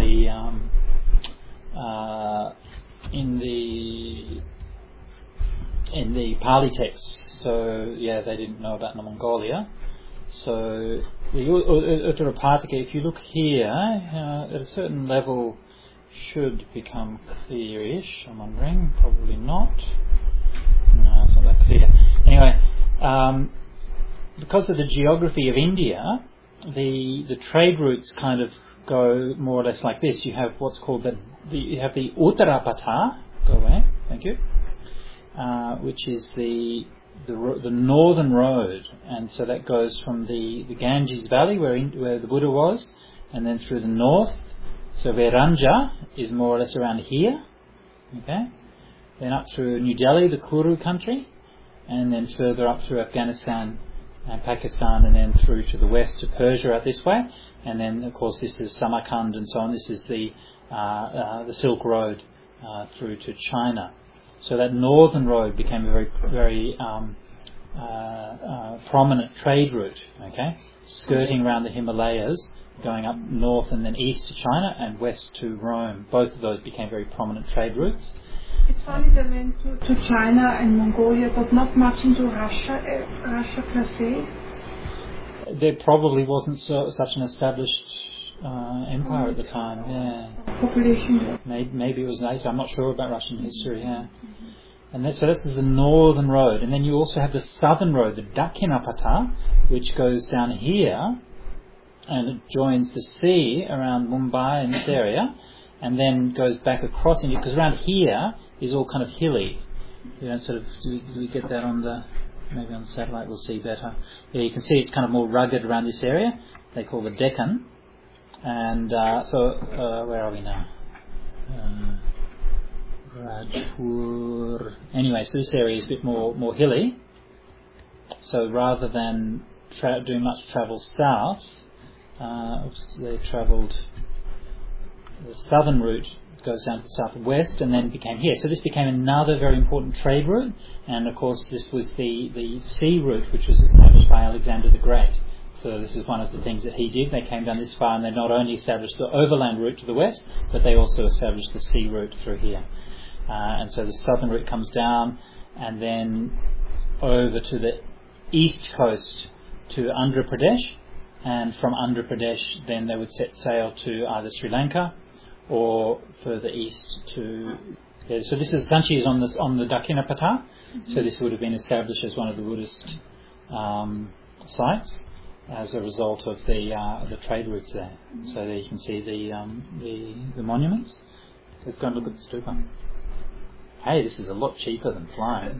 the Pali text. So yeah, they didn't know about Mongolia. So the Uttarapataka, if you look here, at a certain level, should become clearish. I'm wondering, probably not. No, it's not that clear. Anyway, because of the geography of India, the trade routes kind of go more or less like this. You have what's called you have the Uttarapatha. Go away, thank you. Which is the northern road, and so that goes from the Ganges Valley where the Buddha was, and then through the north. So Viranja is more or less around here. Okay. Then up through New Delhi, the Kuru country, and then further up through Afghanistan and Pakistan, and then through to the west to Persia out this way. And then, of course, this is Samarkand and so on. This is the Silk Road through to China. So that northern road became a very, very prominent trade route. Okay, skirting around the Himalayas, going up north and then east to China and west to Rome. Both of those became very prominent trade routes.
It's funny they went to China and Mongolia, but not much into Russia per se.
There probably wasn't such an established empire at the time. Yeah.
Population.
Maybe it was later. I'm not sure about Russian history. Yeah. And so this is the northern road, and then you also have the southern road, the Dakshinapatha, which goes down here, and it joins the sea around Mumbai in this area, and then goes back across India, because around here is all kind of hilly. You don't sort of, do we get that on maybe on the satellite we'll see better. Yeah, you can see it's kind of more rugged around this area. They call the Deccan. And where are we now? Rajpur. Anyway, so this area is a bit more hilly. So rather than doing much travel south, they travelled the southern route, goes down to the southwest and then became here. So this became another very important trade route, and of course this was the sea route which was established by Alexander the Great So this is one of the things that he did. They came down this far, and they not only established the overland route to the west, but they also established the sea route through here. And so the southern route comes down and then over to the east coast to Andhra Pradesh, and from Andhra Pradesh then they would set sail to either Sri Lanka or further east to... so this is Sanchi is on the Dakina Patha, so this would have been established as one of the Buddhist sites as a result of the trade routes there. So there you can see the monuments. Let's go and look at the stupa. Hey, this is a lot cheaper than flying.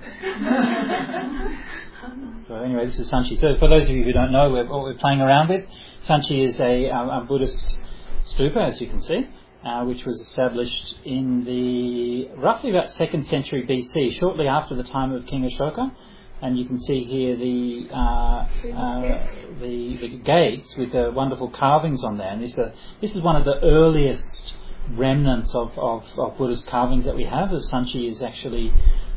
So anyway, this is Sanchi. So for those of you who don't know what we're playing around with, Sanchi is a Buddhist stupa, as you can see, which was established in the roughly about 2nd century BC, shortly after the time of King Ashoka. And you can see here the gates with the wonderful carvings on there. And this is one of the earliest remnants of Buddhist carvings that we have. The Sanchi is actually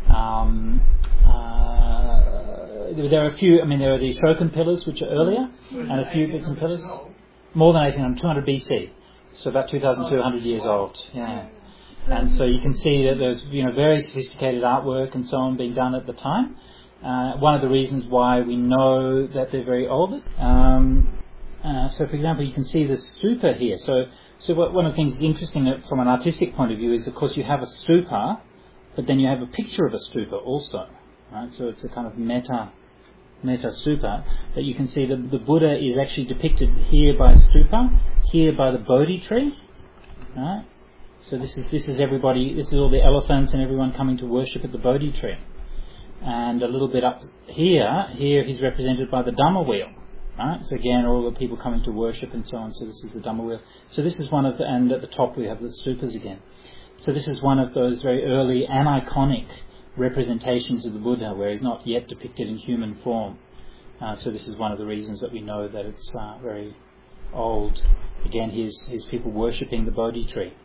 there are a few. I mean, there are the Shokan pillars, which are earlier, and a few bits and pillars. More than 1800, 200 BC, so about 2,200 years old. Yeah, and so you can see that there's very sophisticated artwork and so on being done at the time. One of the reasons why we know that they're very old. So, for example, you can see the stupa here. So one of the things that's interesting from an artistic point of view is, of course, you have a stupa, but then you have a picture of a stupa also, right? So it's a kind of meta stupa. But you can see the Buddha is actually depicted here by a stupa, here by the Bodhi tree, right? So this is everybody. This is all the elephants and everyone coming to worship at the Bodhi tree. And a little bit up here he's represented by the Dhamma wheel. Right? So again, all the people coming to worship and so on. So this is the Dhamma wheel. So this is one of the, and at the top we have the stupas again. So this is one of those very early aniconic representations of the Buddha, where he's not yet depicted in human form. So this is one of the reasons that we know that it's very old. Again, here's people worshipping the Bodhi tree.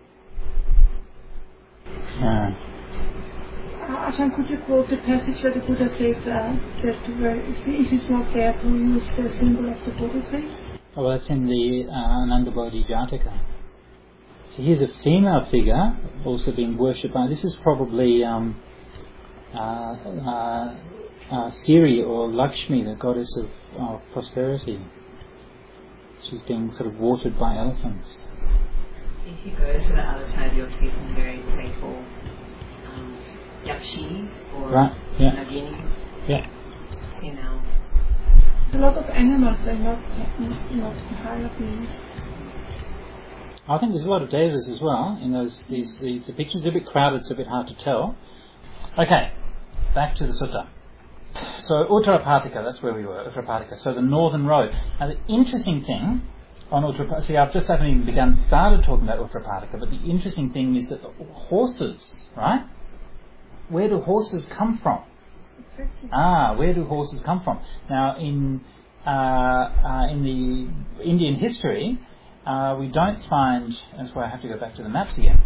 Ajahn, could you quote the passage where the Buddha said that if it's not there to use the symbol of the Bodhi tree?
Oh, well, that's in the Ananda Bodhi Jataka. So here's a female figure also being worshipped by. This is probably Siri or Lakshmi, the goddess of prosperity. She's being sort of watered by elephants.
If you go to the other side, you'll see some very playful yakshis or naginis.
Yeah.
A lot of animals are not higher beings.
I think there's a lot of devas as well in these depictions. They're a bit crowded, it's a bit hard to tell. Okay, back to the sutta. So Uttarapataka, that's where we were, Uttarapataka. So the northern road. Now the interesting thing on Uttarapataka, see, I've just haven't even started talking about Uttarapataka, but the interesting thing is that the horses, right? Where do horses come from? Where do horses come from? Now, in the Indian history, we don't find. That's why I have to go back to the maps again.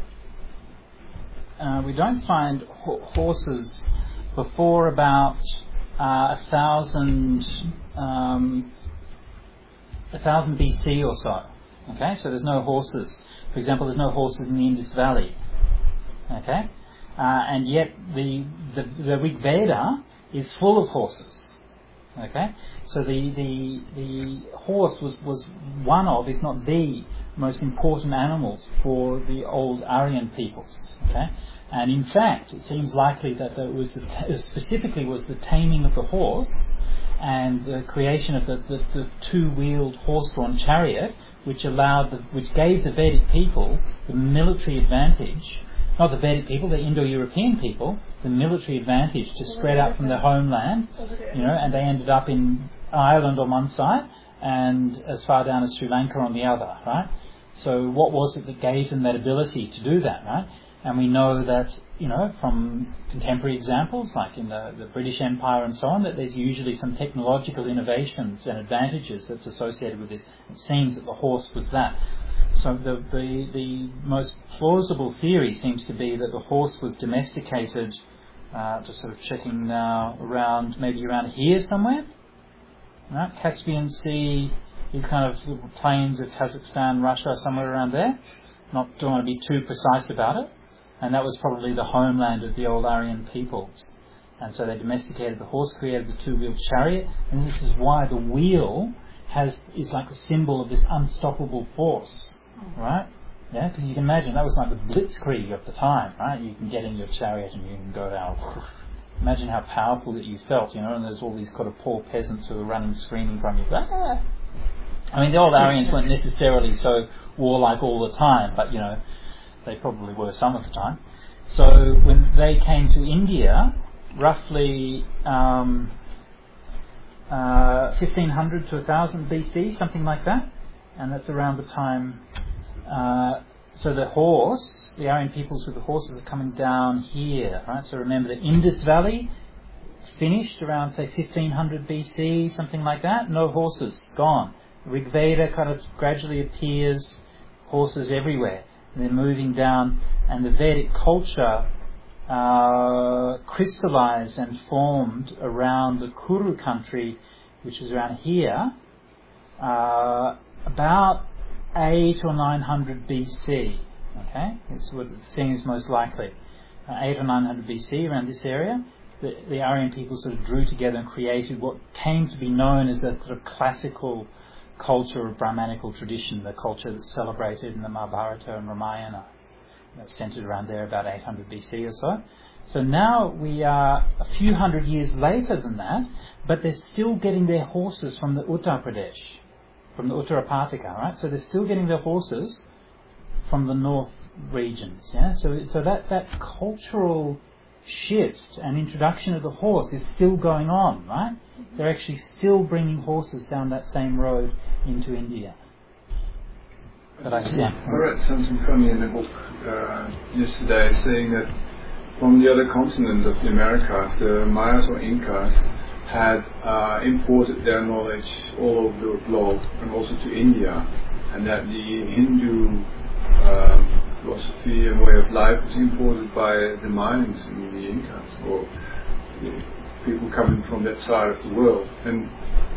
We don't find horses before about 1000 BC or so. Okay, so there's no horses. For example, there's no horses in the Indus Valley. Okay. And yet the Rig Veda is full of horses. Okay, so the horse was one of, if not the most important animals for the old Aryan peoples. Okay, and in fact, it seems likely that it specifically was the taming of the horse and the creation of the two-wheeled horse-drawn chariot, which gave the Vedic people the military advantage. Not the Vedic people, the Indo-European people, the military advantage to spread out from their homeland, and they ended up in Ireland on one side and as far down as Sri Lanka on the other, right? So what was it that gave them that ability to do that, right? And we know that, from contemporary examples, like in the British Empire and so on, that there's usually some technological innovations and advantages that's associated with this. It seems that the horse was that. So the most plausible theory seems to be that the horse was domesticated, just sort of checking now, maybe around here somewhere. Right? Caspian Sea, these kind of plains of Kazakhstan, Russia, somewhere around there. Don't want to be too precise about it. And that was probably the homeland of the old Aryan peoples. And so they domesticated the horse, created the two-wheeled chariot, and this is why the wheel is like a symbol of this unstoppable force, right? Yeah, because you can imagine that was like the blitzkrieg of the time, right? You can get in your chariot and you can go out. Imagine how powerful that you felt, and there's all these kind of poor peasants who are running, screaming from you. Ah! I mean, the old Aryans weren't necessarily so warlike all the time, but, they probably were some of the time. So when they came to India, roughly 1500 to 1000 BC, something like that, and that's around the time. So the Aryan peoples with the horses are coming down here, right? So remember the Indus Valley finished around, say, 1500 BC, something like that. No horses, gone. Rig Veda kind of gradually appears, horses everywhere. And they're moving down, and the Vedic culture crystallized and formed around the Kuru country, which is around here, about 8 or 900 BC. Okay, it's what seems most likely. 8 or 900 BC, around this area, the Aryan people sort of drew together and created what came to be known as a sort of classical culture of Brahmanical tradition, the culture that's celebrated in the Mahabharata and Ramayana. That's centered around there about 800 BC or so. So now we are a few hundred years later than that, but they're still getting their horses from the Uttar Pradesh, from the Uttarapatika, right? So they're still getting their horses from the north regions, yeah? So that cultural shift and introduction of the horse is still going on, right? They're actually still bringing horses down that same road into India. But
I read something funny in the book yesterday saying that from the other continent of the Americas, the Mayas or Incas had imported their knowledge all over the globe and also to India, and that the Hindu philosophy and way of life was imported by the Mayans and the Incas, or people coming from that side of the world. And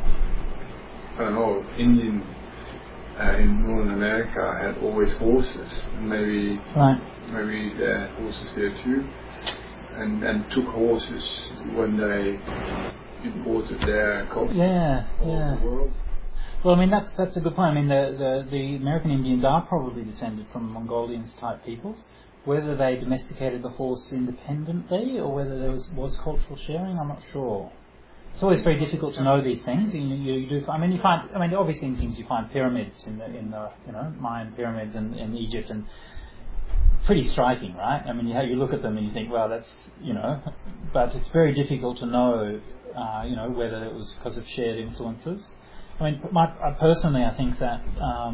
I don't know, Indian in Northern America had always horses, and maybe they had horses there too, and took horses when they imported their culture over the world.
Well, I mean that's a good point. I mean the American Indians are probably descended from Mongolians type peoples. Whether they domesticated the horse independently or whether there was cultural sharing, I'm not sure. It's always very difficult to know these things. You do. You find obviously in things you find pyramids in the Mayan pyramids in Egypt, and pretty striking, right? I mean you look at them and you think, well, that's but it's very difficult to know whether it was because of shared influences. I mean, personally, I think that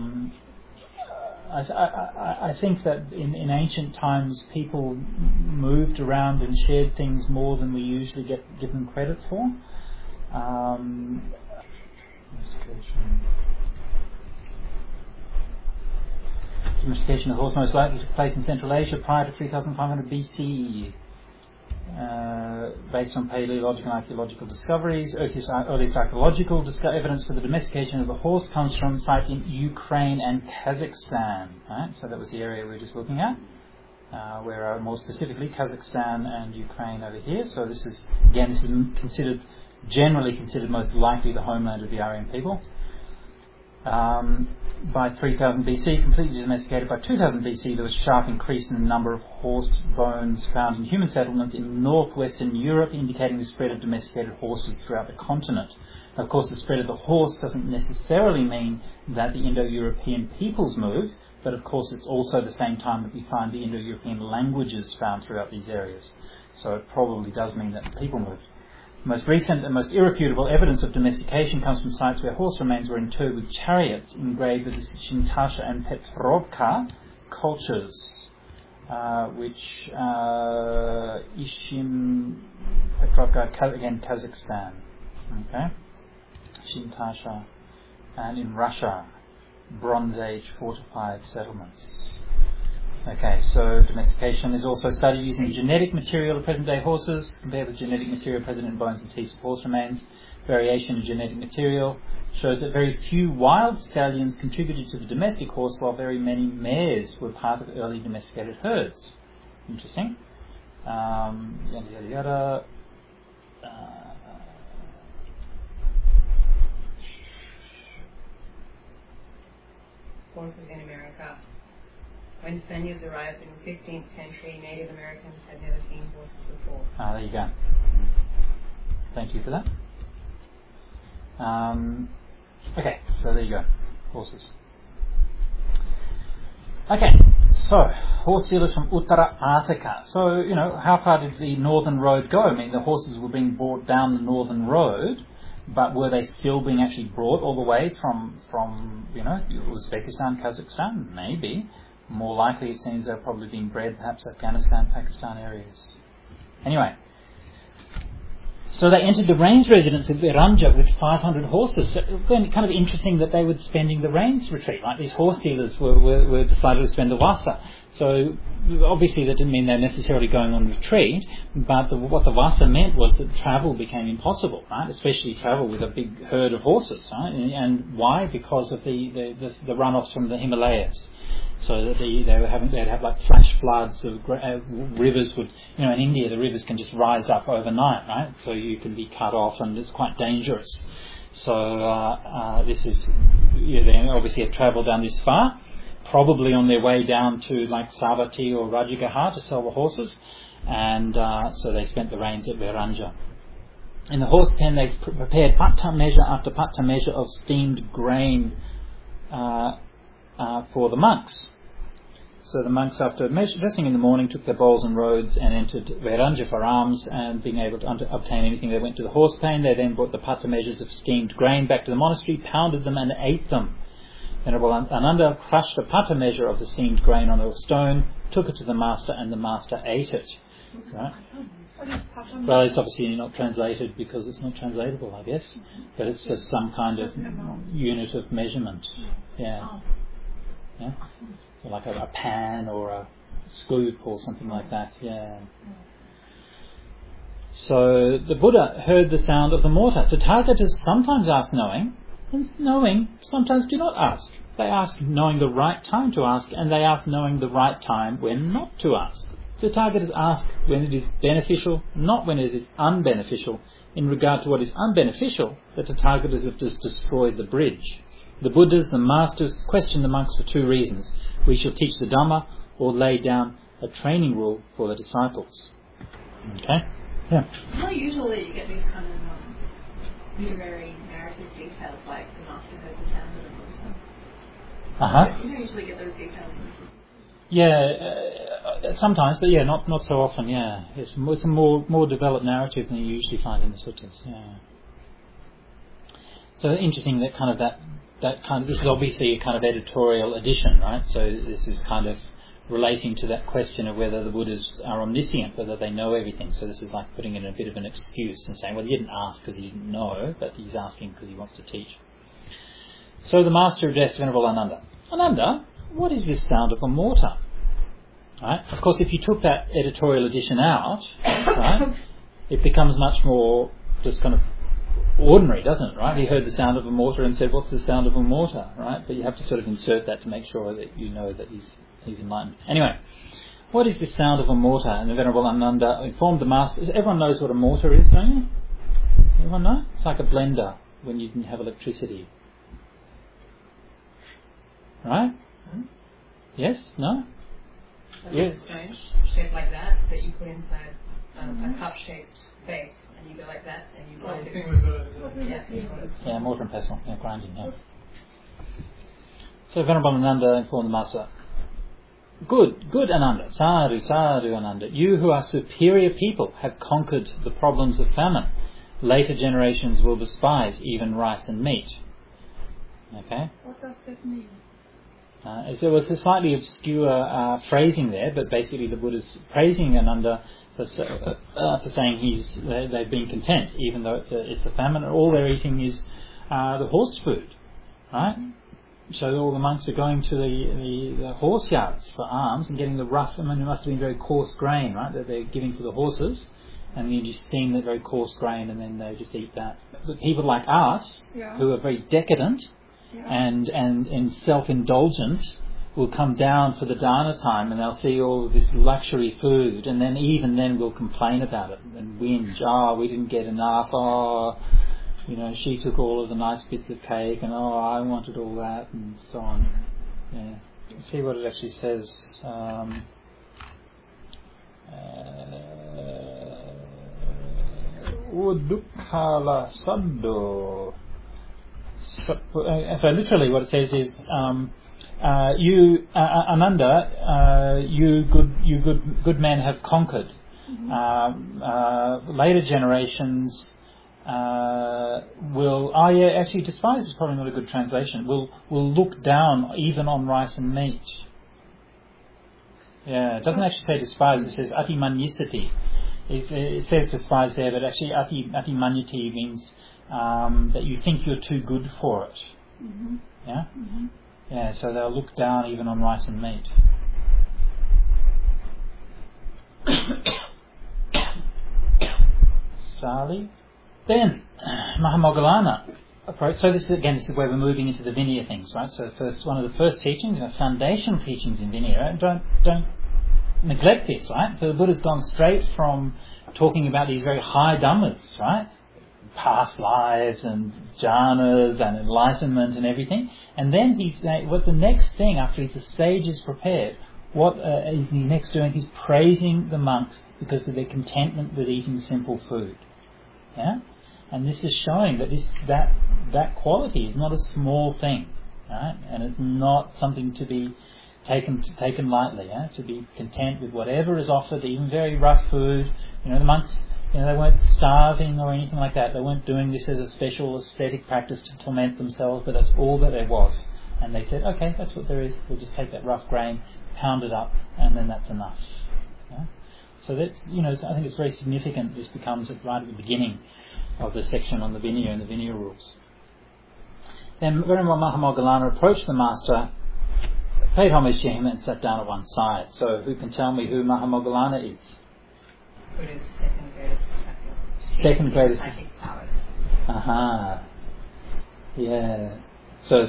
I think that in ancient times people moved around and shared things more than we usually give them credit for. Domestication of horse most likely took place in Central Asia prior to 3500 BC. Based on paleological and archaeological discoveries, earliest archaeological evidence for the domestication of the horse comes from sites in Ukraine and Kazakhstan. Right? So that was the area we were just looking at, where more specifically Kazakhstan and Ukraine over here. So this is generally considered most likely the homeland of the Aryan people. By 3000 BC, completely domesticated. By 2000 BC, there was a sharp increase in the number of horse bones found in human settlements in northwestern Europe, indicating the spread of domesticated horses throughout the continent. Now, of course, the spread of the horse doesn't necessarily mean that the Indo-European peoples moved, but of course it's also the same time that we find the Indo-European languages found throughout these areas. So it probably does mean that the people moved. The most recent and most irrefutable evidence of domestication comes from sites where horse remains were interred with chariots engraved with the Shintasha and Petrovka cultures, which Ishim, Petrovka, again Kazakhstan, okay, Shintasha, and in Russia, Bronze Age fortified settlements. Okay, so domestication is also studied using genetic material of present-day horses, compared with genetic material present in bones and teeth of horse remains. Variation in genetic material shows that very few wild stallions contributed to the domestic horse, while very many mares were part of early domesticated herds. Interesting. Yada yada yada.
Horses in America. When Spaniards arrived in the 15th century, Native Americans had never seen horses before.
There you go. Thank you for that. Okay, so there you go. Horses. Okay, so horse dealers from Uttara Attica. So, how far did the northern road go? I mean, the horses were being brought down the northern road, but were they still being actually brought all the way from Uzbekistan, Kazakhstan? Maybe. More likely, it seems they're probably being bred perhaps Afghanistan, Pakistan areas. Anyway, so they entered the range residence of Viranja with 500 horses. So it's kind of interesting that they were spending the range retreat, right? These horse dealers were decided to spend the Vasa. So obviously that didn't mean they're necessarily going on retreat, but what the Vasa meant was that travel became impossible, right? Especially travel with a big herd of horses, right? And why? Because of the runoffs from the Himalayas. So that they'd have like flash floods of rivers would, in India the rivers can just rise up overnight, right? So you can be cut off and it's quite dangerous. So this is, they obviously have travelled down this far, probably on their way down to like Savatthi or Rajagaha to sell the horses, and so they spent the rains at Viranja. In the horse pen they prepared patta measure after patta measure of steamed grain for the monks. So the monks, after dressing in the morning, took their bowls and robes and entered Viranja for alms, and being able to obtain anything, they went to the horse pen. They then brought the patta measures of steamed grain back to the monastery, pounded them and ate them. Venerable Ananda crushed a patta measure of the steamed grain on a stone, took it to the master, and the master ate it. Right? Well, it's obviously not translated because it's not translatable, I guess, but it's just some kind of unit of measurement. Yeah. Yeah? So like a pan or a scoop or something like that. Yeah. So the Buddha heard the sound of the mortar. Tathagatas sometimes ask knowing, and knowing sometimes do not ask. They ask knowing the right time to ask, and they ask knowing the right time when not to ask. Tathagatas ask when it is beneficial, not when it is unbeneficial. In regard to what is unbeneficial, the Tathagatas have just destroyed the bridge. The Buddhas, the masters, question the monks for two reasons. We shall teach the Dhamma or lay down a training rule for the disciples. Okay? Yeah.
More usually you get these kind of literary narrative details like the master heard the sound of the mortar. You don't usually get those details in the system.
Yeah, sometimes, but not so often, yeah. It's a more developed narrative than you usually find in the suttas, yeah. So interesting that kind of this is obviously a kind of editorial addition, right? So this is kind of relating to that question of whether the Buddhas are omniscient, whether they know everything. So this is like putting in a bit of an excuse and saying, well, he didn't ask because he didn't know, but he's asking because he wants to teach. So the master addressed Venerable Ananda. Ananda, what is this sound of a mortar? Right? Of course, if you took that editorial addition out, right, it becomes much more just kind of ordinary, doesn't it, right? He heard the sound of a mortar and said, what's the sound of a mortar, right? But you have to sort of insert that to make sure that you know that he's enlightened. Anyway, what is the sound of a mortar? And the Venerable Ananda informed the master. Everyone knows what a mortar is, don't you? Everyone know? It's like a blender when you didn't have electricity. Right? Yes? No?
Yes. A stone shaped like that you put inside a cup-shaped base. And you go like that, and you grind it.
Yeah, mortar and pestle, grinding, yeah. So Venerable Ananda informed the master, Good Ananda, sadhu, sadhu Ananda, you who are superior people have conquered the problems of famine. Later generations will despise even rice and meat. Okay?
What does that mean?
There was a slightly obscure phrasing there, but basically the Buddha's praising Ananda for saying they've been content, even though it's a famine. All they're eating is the horse food, right? So all the monks are going to the horse yards for alms and getting the rough, I mean, it must have been very coarse grain, right, that they're giving to the horses, and you just steam that very coarse grain and then they just eat that. But people like us, who are very decadent and self-indulgent, will come down for the dana time and they'll see all of this luxury food, and then even then we'll complain about it and whinge, we didn't get enough, she took all of the nice bits of cake and I wanted all that, and so on. Yeah. Let's see what it actually says. Udukhala saddo. So literally what it says is, you Ananda, you good men have conquered. Later generations will actually despise is probably not a good translation. Will look down even on rice and meat. Yeah, it doesn't actually say despise. It says ati manyisati. It says despise there, but actually ati manyati means that you think you're too good for it. Yeah. Yeah, so they'll look down even on rice and meat. Sali. Then, Mahamoggallana approach. So this is where we're moving into the Vinaya things, right? So one of the first teachings, foundational teachings in Vinaya, don't neglect this, right? So the Buddha's gone straight from talking about these very high dhammas, right? Past lives and jhanas and enlightenment and everything. And then he's saying, what's the next thing after the stage is prepared? What is he next doing? He's praising the monks because of their contentment with eating simple food. Yeah? And this is showing that that quality is not a small thing, right? And it's not something to be taken lightly. Yeah? To be content with whatever is offered, even very rough food. The monks, they weren't starving or anything like that. They weren't doing this as a special aesthetic practice to torment themselves, but that's all that there was. And they said, okay, that's what there is. We'll just take that rough grain, pound it up, and then that's enough. Yeah? So that's, I think it's very significant. This becomes right at the beginning of the section on the Vinaya and the Vinaya rules. Then Venerable Mahamoggallana approached the master, paid homage to him, and sat down at one side. So who can tell me who Mahamoggallana is?
Buddha's second greatest disciple.
Second greatest.
Psychic powers.
Yeah. So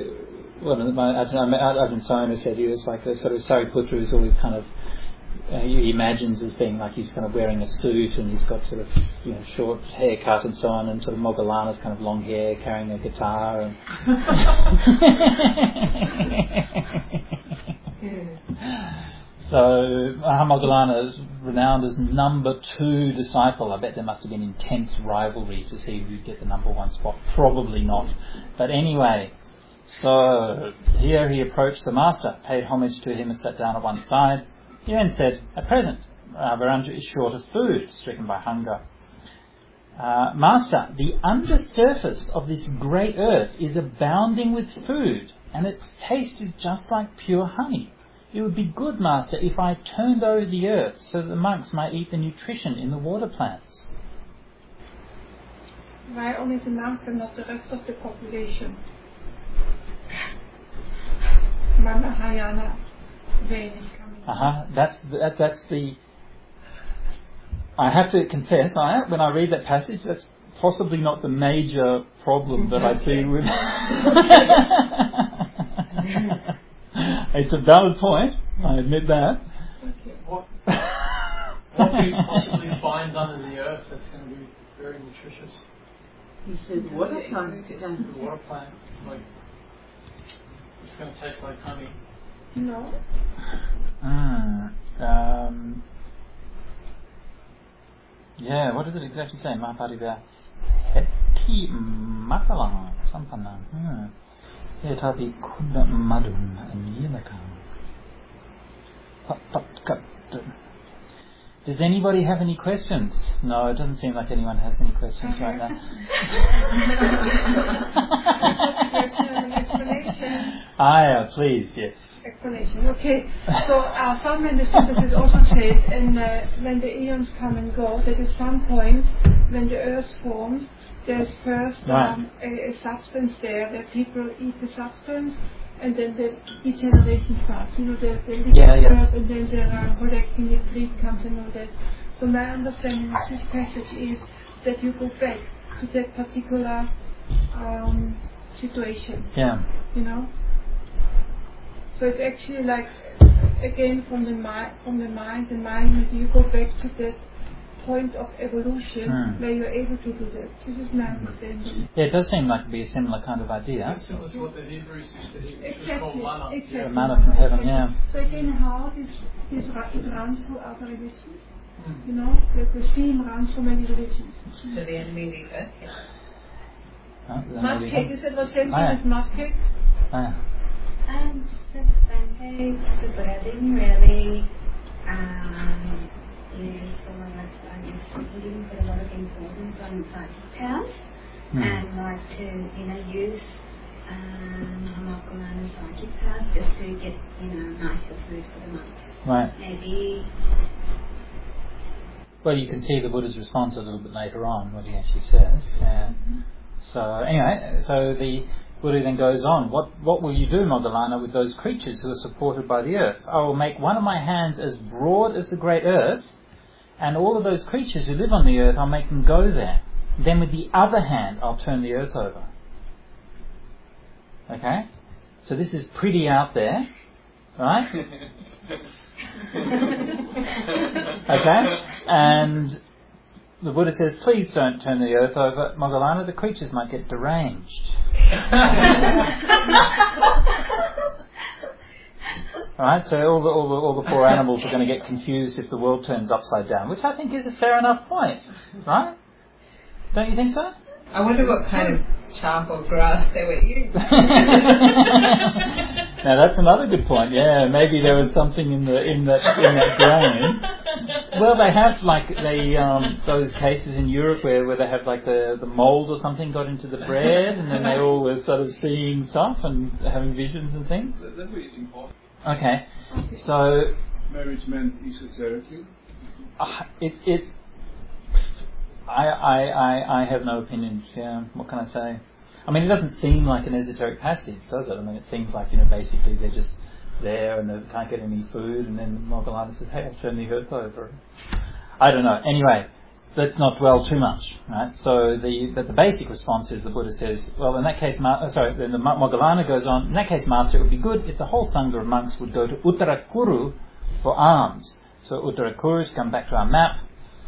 Ajahn Sona said he was like a sort of Sariputra who's always kind of, he imagines as being like he's kind of wearing a suit and he's got sort of short haircut and so on, and sort of Moggallana's kind of long hair, carrying a guitar and so Mahamoggallana is renowned as number 2 disciple. I bet there must have been intense rivalry to see who'd get the number 1 spot. Probably not. But anyway, so here he approached the master, paid homage to him and sat down at one side. He then said, at present, Viranja is short of food, stricken by hunger. Master, the undersurface of this great earth is abounding with food, and its taste is just like pure honey. It would be good, Master, if I turned over the earth so that the monks might eat the nutrition in the water plants.
Why only the monks and not the rest of the population? Mahayana vein is coming.
That's the. I have to confess, when I read that passage, that's possibly not the major problem that I see with. It's a valid point. I admit that.
Okay. What can you possibly find under the earth that's going to be very nutritious?
You said water plant.
The water plant, like it's going to taste like honey.
No.
Yeah. What does it exactly say? Mahaparibhya heti makalang sampanang. Setapi kuda madum anilakam. Does anybody have any questions? No, it doesn't seem like anyone has any questions right now.
Yes, an explanation.
Yeah, please, yes.
explanation. Okay, so some metaphysicists also said, and when the eons come and go, that at some point, when the earth forms, there's first a substance there where people eat the substance, and then the degeneration starts. You know, the earth, and then they're collecting it, breed comes and all that. So my understanding of this passage is that you go back to that particular situation.
Yeah.
You know. So it's actually like, again, from the mind, you go back to that point of evolution where you're able to do that. This is my understanding.
Yeah, it does seem like to be a similar kind of idea.
It's similar to what the Hebrews used to do.
Exactly.
The manna from heaven, yeah.
So again, how it runs through other religions. You know, the theme runs through many religions.
So the enemy of the earth,
mud cake, you said was same thing as mud cake?
So Bhante, the Buddha didn't really use some of us, I guess, he didn't put a lot of importance on psychic powers and like to, use Homokulana psychic powers just to get, nicer food for the month.
Right.
Maybe.
Well, you can see the Buddha's response a little bit later on, what he actually says. So anyway, so the Buddha then goes on, what will you do, Moggallana, with those creatures who are supported by the earth? I will make one of my hands as broad as the great earth, and all of those creatures who live on the earth, I'll make them go there. Then with the other hand, I'll turn the earth over. Okay? So this is pretty out there, right? Okay? And the Buddha says, please don't turn the earth over, Moggallana, the creatures might get deranged. Right, so all the poor animals are going to get confused if the world turns upside down, which I think is a fair enough point, right? Don't you think so?
I wonder what kind of chaff or grass they were eating.
Now that's another good point. Yeah, maybe there was something in that grain. Well, they have those cases in Europe where they have like the mold or something got into the bread, and then they all were sort of seeing stuff and having visions and things.
That would be impossible.
Okay, so
marriage meant esoterically.
I have no opinions. Yeah, what can I say? I mean, it doesn't seem like an esoteric passage, does it? I mean, it seems like basically they're just there and they can't get any food, and then Moggallana says, "Hey, I'll turn the earth over." I don't know. Anyway, let's not dwell too much, right? So the basic response is the Buddha says, well, in that case, then the Moggallana goes on. In that case, Master, it would be good if the whole sangha of monks would go to Uttarakuru for alms. So Uttarakuru, to come back to our map.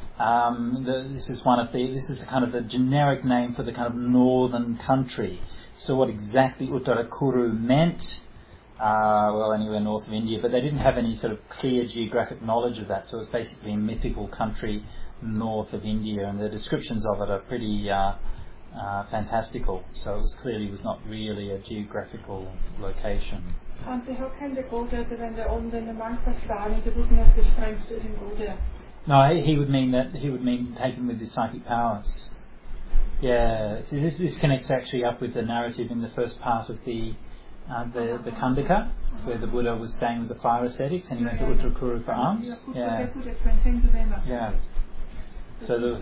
This is kind of the generic name for the kind of northern country. So what exactly Uttarakuru meant? Well, anywhere north of India, but they didn't have any sort of clear geographic knowledge of that. So it's basically a mythical country north of India, and the descriptions of it are pretty fantastical. So it clearly was not really a geographical location.
And how can they go there when the monks are starving? They wouldn't have the strength to even go there.
No, he would mean taken with his psychic powers. Yeah, so this connects actually up with the narrative in the first part of the Khandaka, where the Buddha was staying with the fire ascetics and he went to Uttarakuru for alms. Yeah. Yeah. So
it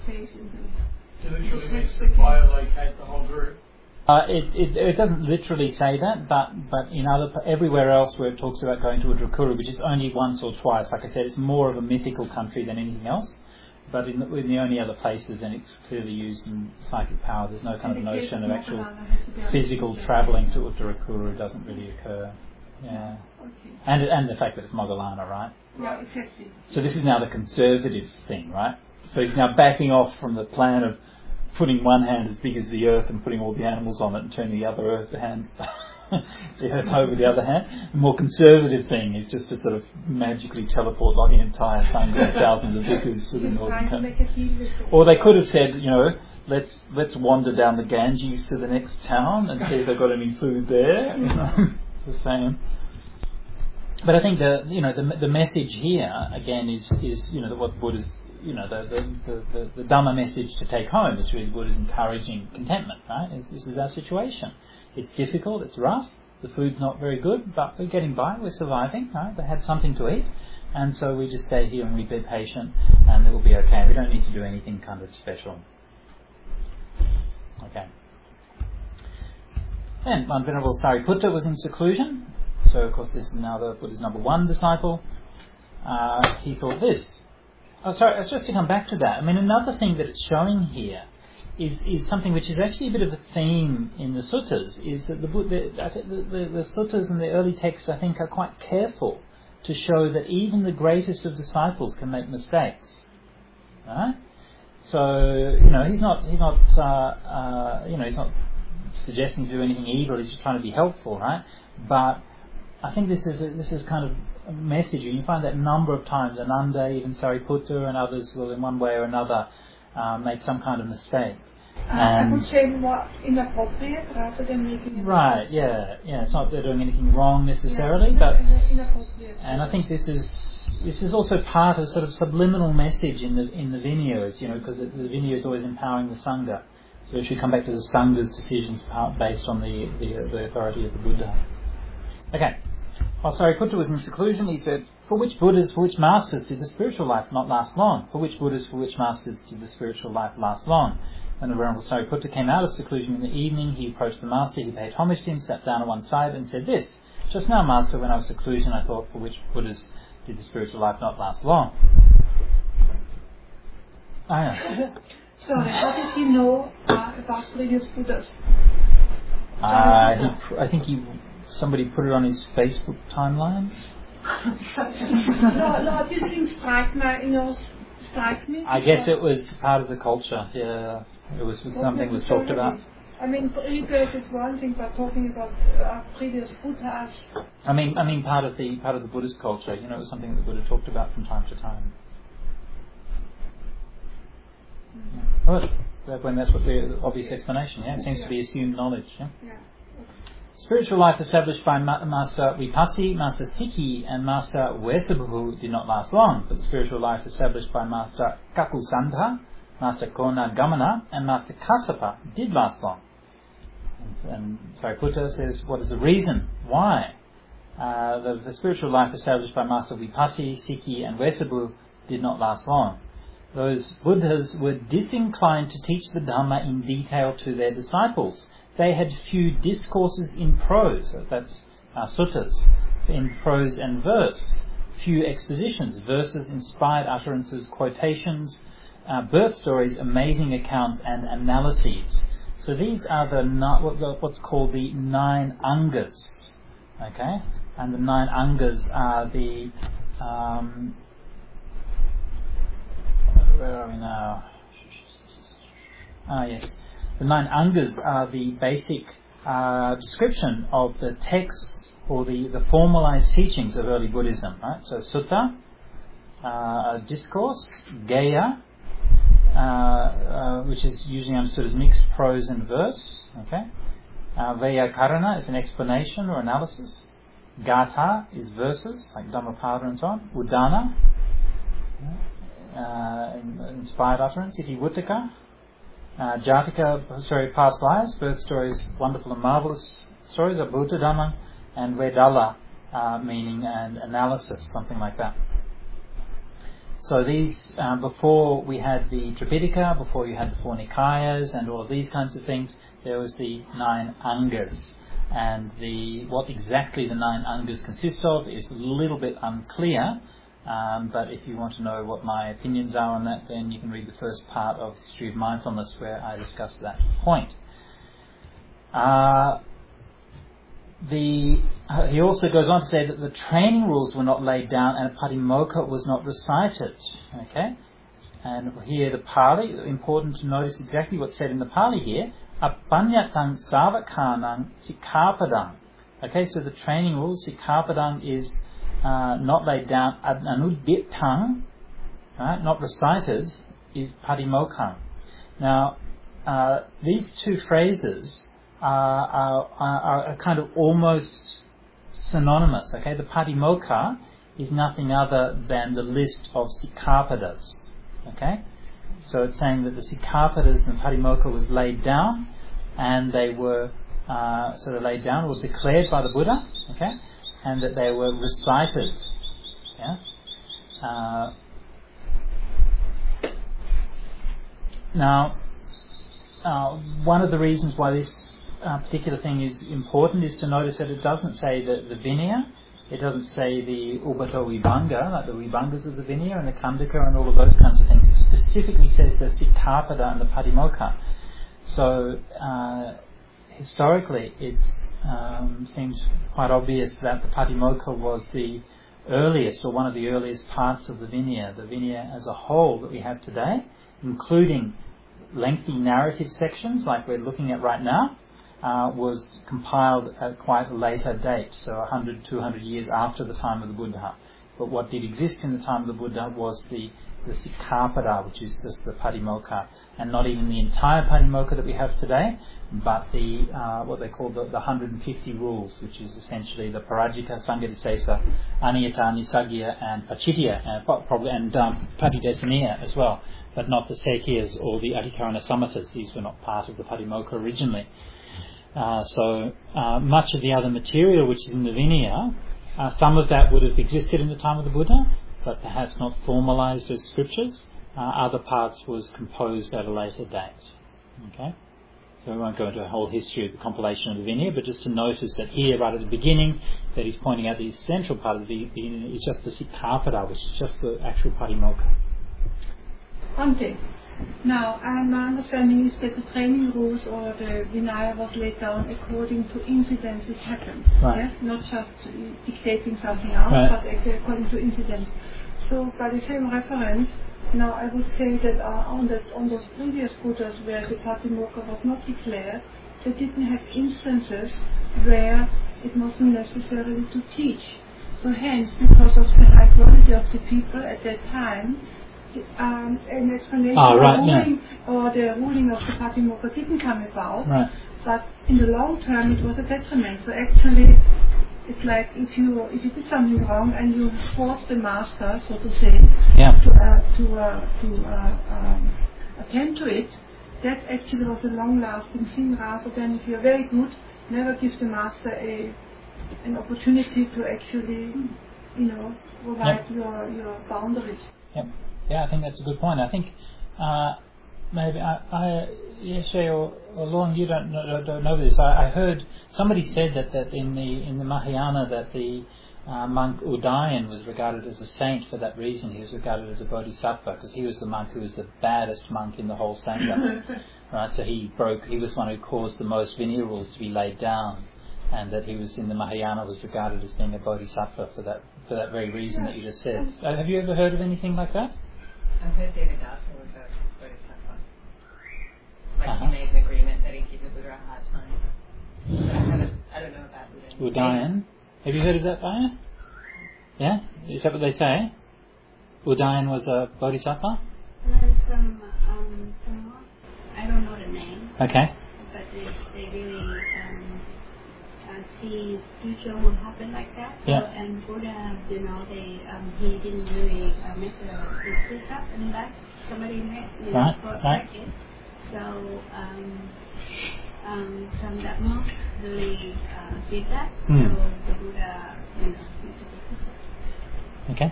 literally means to biolocate the whole group.
It doesn't literally say that, but in everywhere else where it talks about going to Uttarakuru, which is only once or twice, like I said, it's more of a mythical country than anything else. But in the only other places, then it's clearly used in psychic power. There's no kind of notion of actual physical travelling to Uttarakuru. It doesn't really occur. Yeah, and the fact that it's Moggallana, right?
Yeah, exactly.
So this is now the conservative thing, right? So he's now backing off from the plan of putting one hand as big as the earth and putting all the animals on it and turning the other hand the earth over the other hand. The more conservative thing is just to sort of magically teleport like the entire sangha of thousands of bhikkhus to the northern country. Or they could have said, let's wander down the Ganges to the next town and see if they've got any food there. Just saying. But I think the message here again is what Buddha's the Dhamma message to take home is really Buddha's encouraging contentment, right? This is our situation. It's difficult, it's rough, the food's not very good, but we're getting by, we're surviving, right? They had something to eat, and so we just stay here and we be patient, and it will be okay. We don't need to do anything kind of special. Okay. Then Venerable Sariputta was in seclusion, so of course this is now the Buddha's number one disciple. He thought this. Oh, sorry, just to come back to that. I mean, another thing that it's showing here is something which is actually a bit of a theme in the suttas, is that the suttas and the early texts, I think, are quite careful to show that even the greatest of disciples can make mistakes. Right? So, he's not suggesting to do anything evil. He's just trying to be helpful, right? But I think this is kind of a message. You find that a number of times, Ananda, even Sariputta, and others will, in one way or another, make some kind of mistake.
I would say more inappropriate rather than making.
Right. Yeah. It's not that they're doing anything wrong necessarily, but
inappropriate.
And I think this is also part of a sort of subliminal message in the Vinayas, because the Vinaya is always empowering the Sangha. So we should come back to the Sangha's decisions based on the authority of the Buddha. Okay. While Sariputta was in seclusion, he said, for which Buddhas, for which masters did the spiritual life not last long? For which Buddhas, for which masters did the spiritual life last long? When the Venerable Sariputta came out of seclusion in the evening, he approached the master, he paid homage to him, sat down on one side and said this, just now, master, when I was in seclusion, I thought, for which Buddhas did the spiritual life not last long?
Sorry, how did he know about previous Buddhas?
I think somebody put it on his Facebook timeline.
No, this thing strike me.
I guess it was part of the culture. Yeah, it was something was talked about.
I mean, rebirth is one thing, but talking about previous Buddhas.
I mean, part of the Buddhist culture. It was something that the Buddha talked about from time to time. Yeah. Well, when that's what the obvious explanation. Yeah, it seems to be assumed knowledge. Yeah. Spiritual life established by Master Vipassi, Master Sikhi, and Master Wesabuhu did not last long, but the spiritual life established by Master Kakusandha, Master Kona Gamana, and Master Kassapa did last long. And Sariputta says, what is the reason? Why? The spiritual life established by Master Vipassi, Sikhi, and Wesabu did not last long. Those Buddhas were disinclined to teach the Dhamma in detail to their disciples. They had few discourses in prose, that's suttas, in prose and verse, few expositions, verses, inspired utterances, quotations, birth stories, amazing accounts, and analyses. So these are what's called the 9 angas, okay? And the 9 angas are the where are we now? Yes. The 9 angas are the basic description of the texts or the formalized teachings of early Buddhism, right? So sutta, discourse, gaya, which is usually understood as mixed prose and verse, okay? Vyakarana is an explanation or analysis. Gatha is verses, like Dhammapada and so on. Udana, inspired utterance. Itivuttaka, Jatika, past lives, birth stories, wonderful and marvelous stories of Buddha Dhamma, and Vedala, meaning and analysis, something like that. So these, before we had the Tripitaka, before you had the 4 Nikayas and all of these kinds of things, there was the 9 angas. And what exactly the 9 angas consist of is a little bit unclear. But if you want to know what my opinions are on that, then you can read the first part of History of Mindfulness where I discuss that point. He also goes on to say that the training rules were not laid down and Patimokkha was not recited. Okay? And here the Pali, important to notice exactly what's said in the Pali here, Apanyatang Savakanang Sikkhapadang. Okay, so the training rules, Sikkhapadang is not laid down, Anudittang, right, not recited, is Patimokkha. Now, these two phrases are kind of almost synonymous. Okay, the Patimokkha is nothing other than the list of Sikkhapadas. Okay, so it's saying that the Sikkhapadas and Patimokkha was laid down, and they were sort of laid down, was declared by the Buddha, okay, and that they were recited. Yeah. Now, one of the reasons why this particular thing is important is to notice that it doesn't say the Vinaya, it doesn't say the Ubbata Vibhanga, like the Vibhangas of the Vinaya and the Khandaka and all of those kinds of things. It specifically says the Sikkhapada and the Patimokkha. So, historically, it seems quite obvious that the Patimokkha was the earliest, or one of the earliest parts of the Vinaya. The Vinaya as a whole that we have today, including lengthy narrative sections like we're looking at right now, was compiled at quite a later date, so 100, 200 years after the time of the Buddha. But what did exist in the time of the Buddha was the Sikkhapada, which is just the Patimokkha, and not even the entire Patimokkha that we have today, but the what they call the 150 rules, which is essentially the Parajika, Sanghadisesa, Aniyata, Nisagya, and Pachitya, and Patidesaniya as well, but not the Sakyas or the Adhikarana Samhitas. These were not part of the Patimokkha originally. So much of the other material which is in the Vinaya, some of that would have existed in the time of the Buddha, but perhaps not formalized as scriptures. Other parts was composed at a later date. Okay, so we won't go into a whole history of the compilation of the Vinaya, but just to notice that here, right at the beginning, that he's pointing out the essential part of the Vinaya is just the Sikkhapada, which is just the actual Patimokkha.
One thing. Now, my understanding is that the training rules or the Vinaya was laid down according to incidents which happened.
Right.
Yes, not just dictating something out,
right,
but actually according to incidents. So, by the same reference, now I would say that on those previous Buddhas where the Patimokkha was not declared, they didn't have instances where it wasn't necessary to teach. So hence, because of the high quality of the people at that time, an explanation or the ruling of the Patimokkha didn't come about,
right,
but in the long term it was a detriment. So actually, it's like if you did something wrong and you forced the master, so to say, to attend to it, that actually was a long-lasting thing. Rather than if you're very good, never give the master an opportunity to actually, provide your boundaries.
Yep. Yeah, I think that's a good point. I think maybe Yeshe or Lorne, you don't know this. I heard somebody said that in the Mahayana that the monk Udayan was regarded as a saint for that reason. He was regarded as a bodhisattva because he was the monk who was the baddest monk in the whole Sangha. Right, so he was one who caused the most Vinaya rules to be laid down, and that he was in the Mahayana was regarded as being a bodhisattva for that very reason that you just said. Have you ever heard of anything like that?
I've heard Devadatta was a bodhisattva. Like he made an agreement that he'd give the Buddha a hard time. But I don't know about
Udayan. Have you heard of that, Baya? Yeah? Is that what they say? Udayan was a bodhisattva?
I don't know the name.
Okay.
But they really see future will happen like that.
Yeah.
So, and Buddha, he didn't really make the sit up and that somebody made, for practice. So from that monk really did that. So the Buddha,
Okay.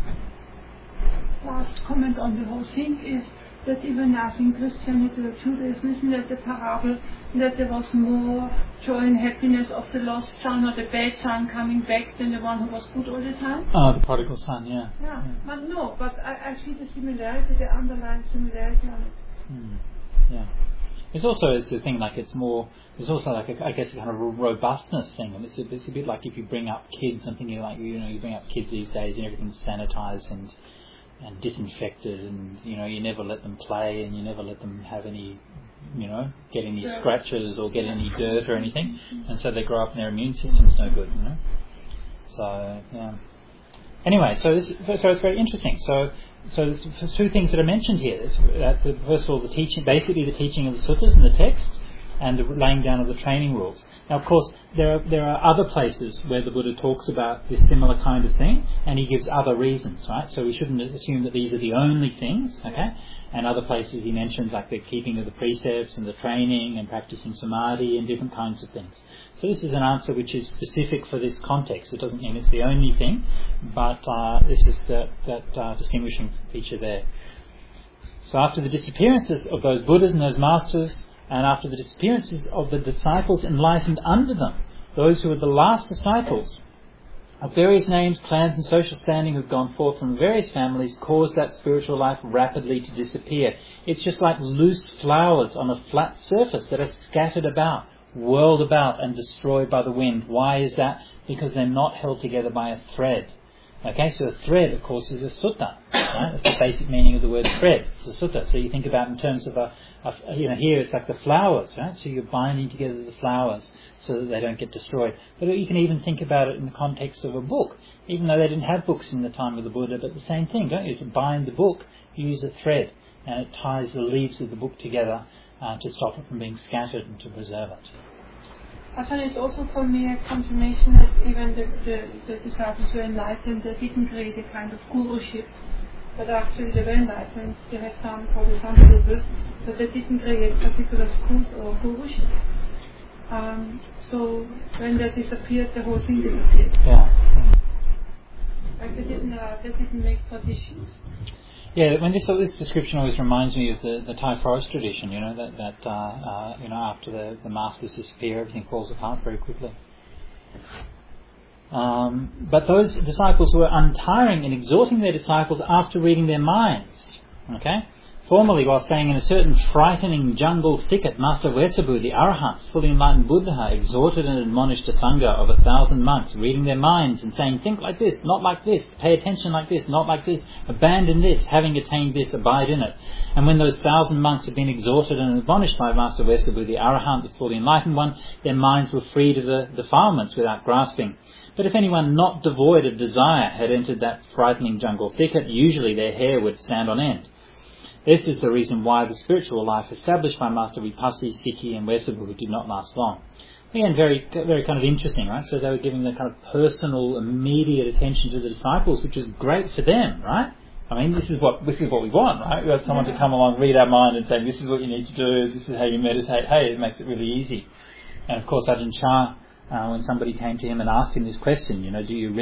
Last comment on the whole thing is that even as in Christianity or Judaism, isn't that the parable that there was more joy and happiness of the lost son or the bad son coming back than the one who was good all the time?
Oh, the prodigal son, yeah.
Yeah, but no, but I see the similarity, the underlying similarity on it.
Yeah. It's also a thing like it's more. There's also like I guess a kind of robustness thing, and it's a bit like if you bring up kids and thinking like you bring up kids these days and everything's sanitized and disinfected, and you never let them play and you never let them have any get any scratches or get any dirt or anything, and so they grow up and their immune system's no good. So yeah. Anyway, so it's very interesting. So there's two things that are mentioned here. First of all, the teaching, basically the teaching of the suttas and the texts, and the laying down of the training rules. Now, of course, there are other places where the Buddha talks about this similar kind of thing, and he gives other reasons, right? So we shouldn't assume that these are the only things, okay? And other places he mentions like the keeping of the precepts and the training and practicing samadhi and different kinds of things. So this is an answer which is specific for this context. It doesn't mean it's the only thing, but this is that distinguishing feature there. So after the disappearances of those Buddhas and those masters, and after the disappearances of the disciples enlightened under them, those who were the last disciples of various names, clans and social standing who have gone forth from various families, caused that spiritual life rapidly to disappear. It's just like loose flowers on a flat surface that are scattered about, whirled about and destroyed by the wind. Why is that? Because they're not held together by a thread. Okay, so a thread, of course, is a sutta. Right? That's the basic meaning of the word thread. It's a sutta. So you think about it in terms of here it's like the flowers, right? So you're binding together the flowers so that they don't get destroyed. But you can even think about it in the context of a book. Even though they didn't have books in the time of the Buddha, but the same thing, don't you? To bind the book, you use a thread, and it ties the leaves of the book together to stop it from being scattered and to preserve it.
Ajahn, it's also for me a confirmation that even the disciples were enlightened. They didn't create a kind of guruship, but actually they were enlightened. They had some, for example, but they didn't create particular schools or guruship. So when they disappeared, the whole thing disappeared.
Yeah.
Like they didn't make traditions.
Yeah, when this description always reminds me of the Thai forest tradition. You know that after the masters disappear, everything falls apart very quickly. But those disciples were untiring in exhorting their disciples after reading their minds. Okay. Formerly, while staying in a certain frightening jungle thicket, Master Wesabu, the Arahant, fully enlightened Buddha, exhorted and admonished a Sangha of 1,000 monks, reading their minds and saying, think like this, not like this, pay attention like this, not like this, abandon this, having attained this, abide in it. And when those 1,000 monks had been exhorted and admonished by Master Wesabu, the Arahant, the fully enlightened one, their minds were freed of the defilements without grasping. But if anyone not devoid of desire had entered that frightening jungle thicket, usually their hair would stand on end. This is the reason why the spiritual life established by Master Vipassi, Sikhi and Wesabu did not last long. Again, very, very kind of interesting, right? So they were giving the kind of personal, immediate attention to the disciples, which is great for them, right? I mean, this is what we want, right? We have someone to come along, read our mind and say, this is what you need to do, this is how you meditate. Hey, it makes it really easy. And of course, Ajahn Chah, when somebody came to him and asked him this question, do you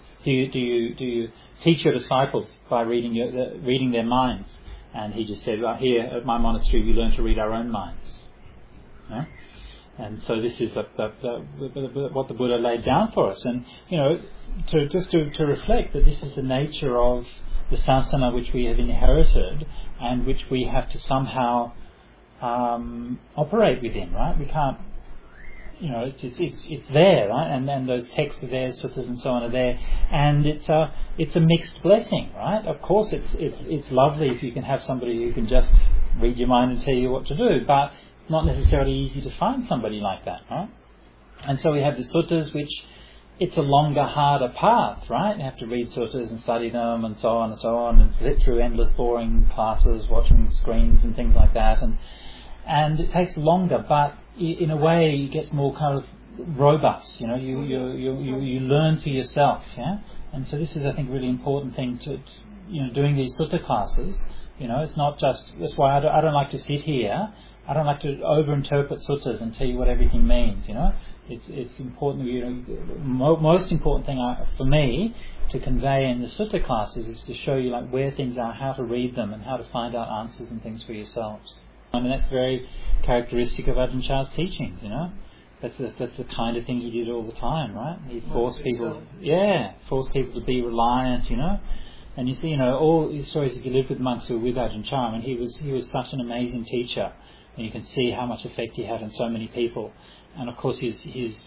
teach your disciples by reading their minds? And he just said, well, here at my monastery we learn to read our own minds. Yeah? And so this is what the Buddha laid down for us. And, to reflect that this is the nature of the sasana which we have inherited and which we have to somehow operate within, right? We can't, it's there, right? And those texts are there, suttas and so on are there, and it's a mixed blessing, right? Of course, it's lovely if you can have somebody who can just read your mind and tell you what to do, but it's not necessarily easy to find somebody like that, right? And so we have the suttas, which it's a longer, harder path, right? You have to read suttas and study them and so on, and sit through endless boring classes, watching screens and things like that, and it takes longer, but in a way it gets more kind of robust. You learn for yourself, yeah. And so this is, I think, a really important thing to doing these sutta classes. It's not just, that's why I don't like to sit here. I don't like to overinterpret suttas and tell you what everything means. It's important. Most important thing for me to convey in the sutta classes is to show you where things are, how to read them, and how to find out answers and things for yourselves. I mean, that's very characteristic of Ajahn Chah's teachings, That's the kind of thing he did all the time, right? He forced people to be reliant, And you see, all these stories, if you lived with monks who were with Ajahn Chah, I mean, he was such an amazing teacher, and you can see how much effect he had on so many people. And of course, his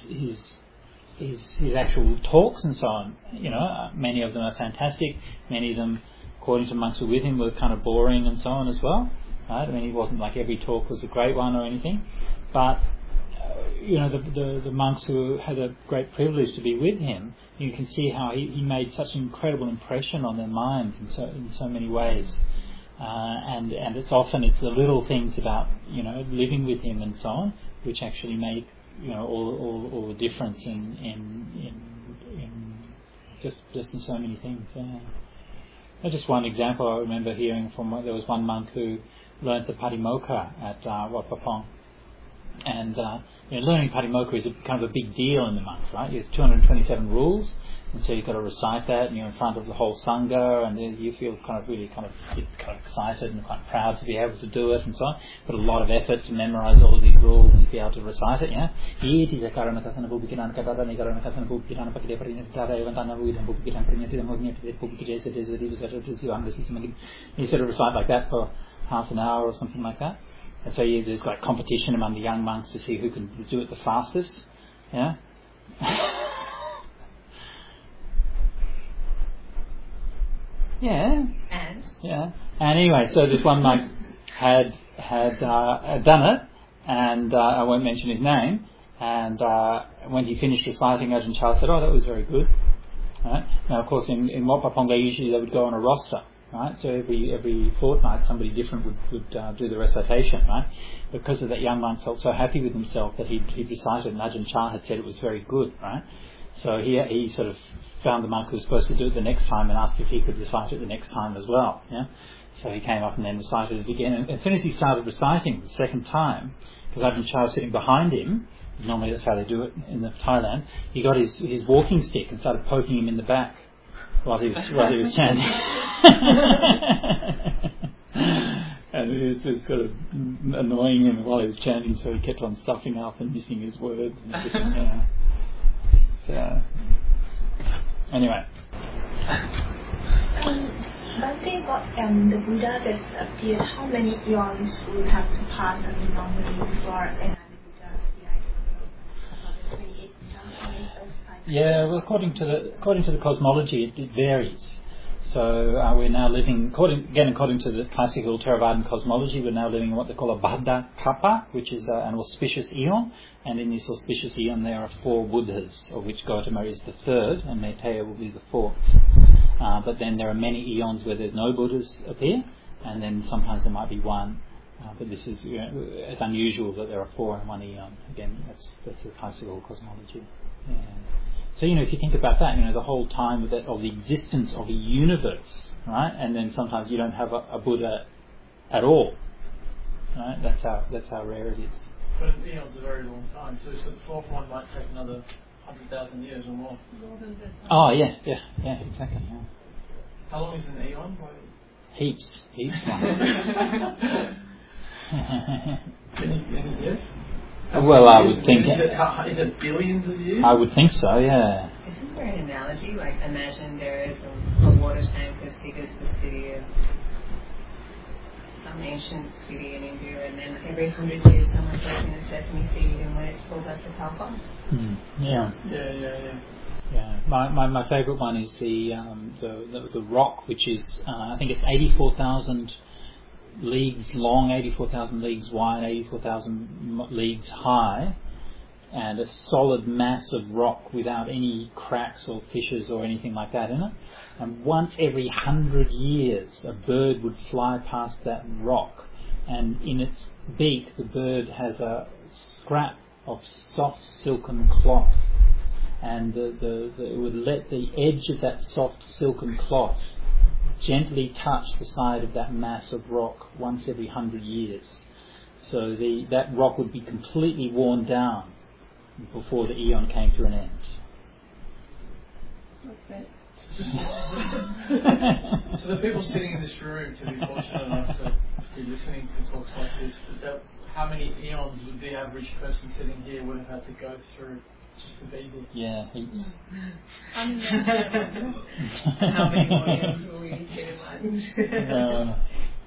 actual talks and so on, many of them are fantastic. Many of them, according to monks who were with him, were kind of boring and so on as well. Right? I mean, it wasn't like every talk was a great one or anything, but the monks who had a great privilege to be with him, you can see how he made such an incredible impression on their minds in so many ways. And it's the little things about living with him and so on, which actually make all the difference in just in so many things. Yeah. Just one example I remember hearing from there was one monk who learnt the Patimokkha at Wat Pah Pong, and learning Patimokkha is kind of a big deal in the monks, right? There's 227 rules, and so you've got to recite that, and you're in front of the whole sangha, and you feel kind of excited and quite proud to be able to do it, and so on. But a lot of effort to memorize all of these rules and to be able to recite it. Yeah. You sort of recite like that for half an hour or something like that. And so there's like competition among the young monks to see who can do it the fastest. Yeah. Yeah.
And?
Yeah. And anyway, so this one monk had done it, and I won't mention his name, and when he finished reciting, Ajahn Chah said, "Oh, that was very good." Right? Now, of course, in Wat Pah Pong, usually they would go on a roster, right? So every fortnight, somebody different would do the recitation, right? Because of that, young monk felt so happy with himself that he'd recited, and Ajahn Chah had said it was very good, right? So he sort of found the monk who was supposed to do it the next time and asked if he could recite it the next time as well. Yeah. So he came up and then recited it again. And as soon as he started reciting the second time, because Ajahn Chah was sitting behind him, normally that's how they do it in Thailand, he got his walking stick and started poking him in the back while he was chanting. And it was sort of annoying him while he was chanting, so he kept on stuffing up and missing his words. Anyway.
Bhante, the Buddha that appeared, how many eons would have to pass normally before another Buddha appeared?
Yeah, well, according to the cosmology, it varies. So we're now living, according to the classical Theravadan cosmology, we're now living in what they call a Bhadda Kappa, which is an auspicious eon, and in this auspicious eon there are 4 Buddhas, of which Gautama is the 3rd, and Maitreya will be the 4th. But then there are many eons where there's no Buddhas appear, and then sometimes there might be one. But this is it's unusual that there are 4 in one eon. Again, that's the classical cosmology. Yeah. So, if you think about that, the whole time of the existence of a universe, right? And then sometimes you don't have a Buddha at all, right? That's how rare it is.
But an eon's a very long time, so the 4th one might take another 100,000 years or more.
Oh, yeah, exactly. Yeah.
How long is an eon?
Heaps long.
Any guess?
Well, I would think...
Is it billions of years?
I would think so, yeah.
Isn't there an analogy? Like, imagine there is a water tank as big as the city of some ancient city in India, and then every 100 years someone throws in a sesame seed, and when it's full, that's a talpa.
Yeah. Yeah. My favourite one is the rock, which is I think it's 84,000 leagues long, 84,000 leagues wide, 84,000 leagues high, and a solid mass of rock without any cracks or fissures or anything like that in it. And once every 100 years, a bird would fly past that rock, and in its beak, the bird has a scrap of soft silken cloth, and it would let the edge of that soft silken cloth gently touch the side of that mass of rock once every 100 years. So that rock would be completely worn down before the eon came to an end.
Okay.
So the people sitting in this room, to be fortunate enough to be listening to talks like this, how many eons would the average person sitting here would have had to go through just to be here?
Yeah, heaps.
How many eons will we get in mind?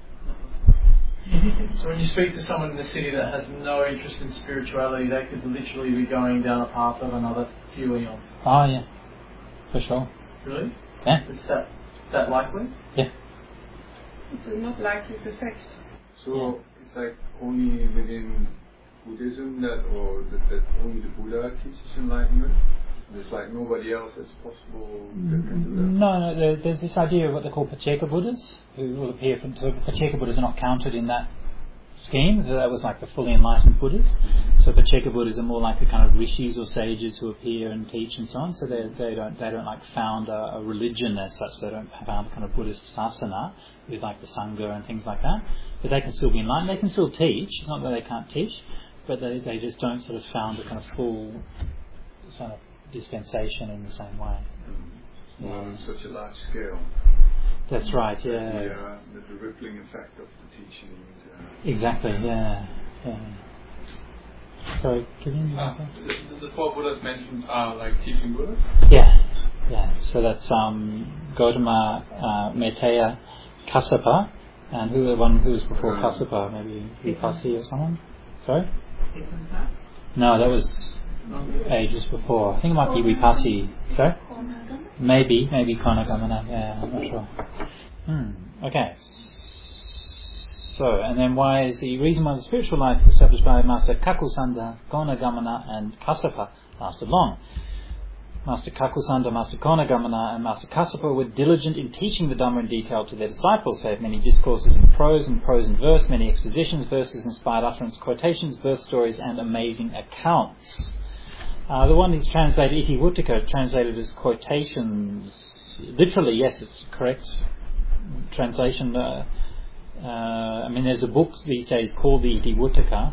So when you speak to someone in the city that has no interest in spirituality, they could literally be going down a path of another few eons.
Oh yeah, for sure.
Really?
Yeah.
Is that likely?
Yeah.
It's not like this effect.
So it's like only within Buddhism that only the Buddha teaches enlightenment? There's like nobody else that's possible that can do that?
No, there's this idea of what they call Pacceka Buddhas, who will appear from... So Pacceka Buddhas are not counted in that scheme. So that was like the fully enlightened Buddhas. So Pacceka Buddhas are more like the kind of rishis or sages who appear and teach and so on. So they don't like found a religion as such. They don't found a kind of Buddhist sasana with like the Sangha and things like that. But they can still be enlightened. They can still teach. It's not that they can't teach, but they just don't sort of found a kind of full sort of dispensation in the same way.
On such a large scale.
That's right, yeah.
The rippling effect of the teachings.
Exactly, yeah. Sorry, can you
the four Buddhas mentioned are like teaching Buddhas?
Yeah. So that's Gautama, Metteyya, Kassapa, and who was before Kassapa? Maybe Vipassi or someone? Sorry? No, that was ages before. I think it might be Vipassi. Sorry? Maybe Konagamana. Yeah, I'm not sure. Okay. So, and then why is the reason why the spiritual life established by Master Kakusanda, Konagamana and Kassapa lasted long? Master Kakusanda, Master Konagamana and Master Kassapa were diligent in teaching the Dhamma in detail to their disciples. They have many discourses in prose and verse, many expositions, verses, inspired utterance, quotations, birth stories and amazing accounts. The one is translated, Itivuttaka, translated as quotations. Literally, yes, it's correct translation. There's a book these days called the Itivuttaka.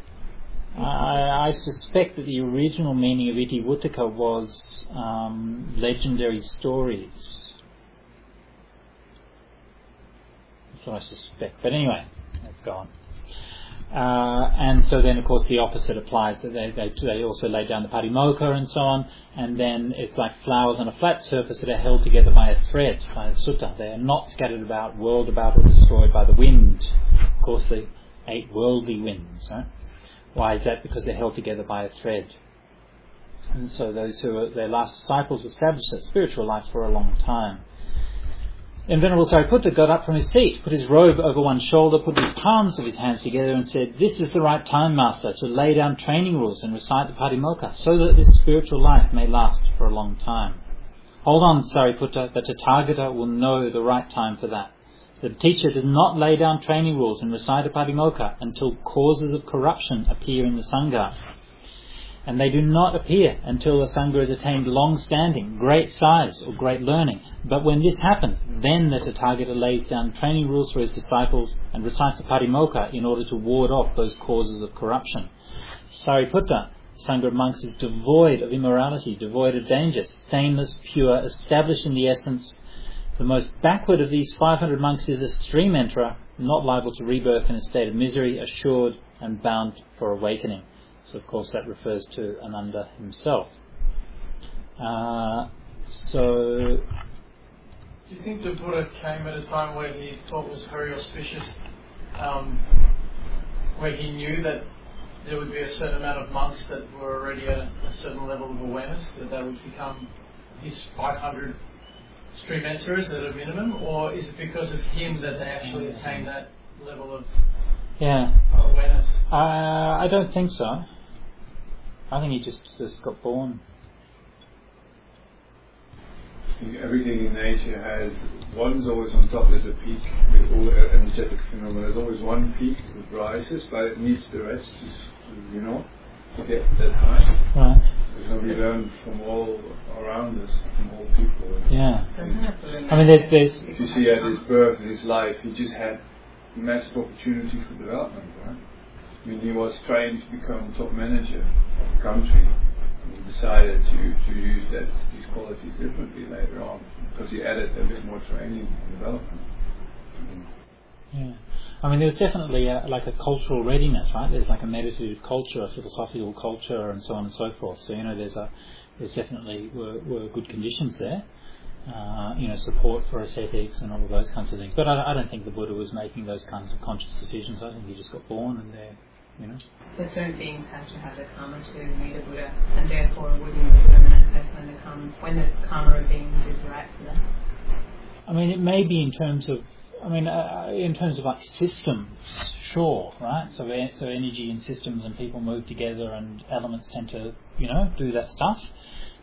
I suspect that the original meaning of Itivuttaka was legendary stories. That's what I suspect. But anyway, let's go on. And so then, of course, the opposite applies. That they also lay down the patimokkha and so on. And then it's like flowers on a flat surface that are held together by a thread, by a sutta. They are not scattered about, whirled about, or destroyed by the wind. Of course, the 8 worldly winds. Right? Why is that? Because they're held together by a thread. And so those who are their last disciples established that spiritual life for a long time. Then Venerable Sariputta got up from his seat, put his robe over one shoulder, put the palms of his hands together and said, "This is the right time, Master, to lay down training rules and recite the Patimokkha, so that this spiritual life may last for a long time." Hold on, Sariputta, the Tathagata will know the right time for that. The teacher does not lay down training rules and recite a Patimokkha until causes of corruption appear in the Sangha. And they do not appear until the Sangha has attained long standing, great size or great learning. But when this happens, then the Tathagata lays down training rules for his disciples and recites the Patimokkha in order to ward off those causes of corruption. Sariputta, the Sangha of monks is devoid of immorality, devoid of danger, stainless, pure, established in the essence. The most backward of these 500 monks is a stream enterer, not liable to rebirth in a state of misery, assured and bound for awakening. So, of course, that refers to Ananda himself.
Do you think the Buddha came at a time where he thought was very auspicious, where he knew that there would be a certain amount of monks that were already at a certain level of awareness, that they would become his 500 stream enterers at a minimum, or is it because of him that they actually attained that level of awareness?
I don't think so. I think he just got born.
I think everything in nature has, one's always on top, there's a peak with all energetic phenomena. There's always one peak that rises, but it needs the rest to get that high.
Right.
Because we learn from all around us, from all people.
Yeah. There's
if you see at his birth and his life, he just had massive opportunity for development, right? I mean, he was trained to become top manager of the country, and he decided to use these qualities differently later on because he added a bit more training and development.
Yeah, there's definitely a cultural readiness, right? There's like a meditative culture, a philosophical culture, and so on and so forth. So there's definitely were good conditions there. Support for ascetics and all of those kinds of things. But I don't think the Buddha was making those kinds of conscious decisions. I think he just got born and there.
But don't beings have to have the karma to meet a Buddha, and therefore wouldn't the Buddha manifest when the karma of beings is right for them?
It may be in terms of like systems, sure, right? So energy and systems and people move together and elements tend to, do that stuff.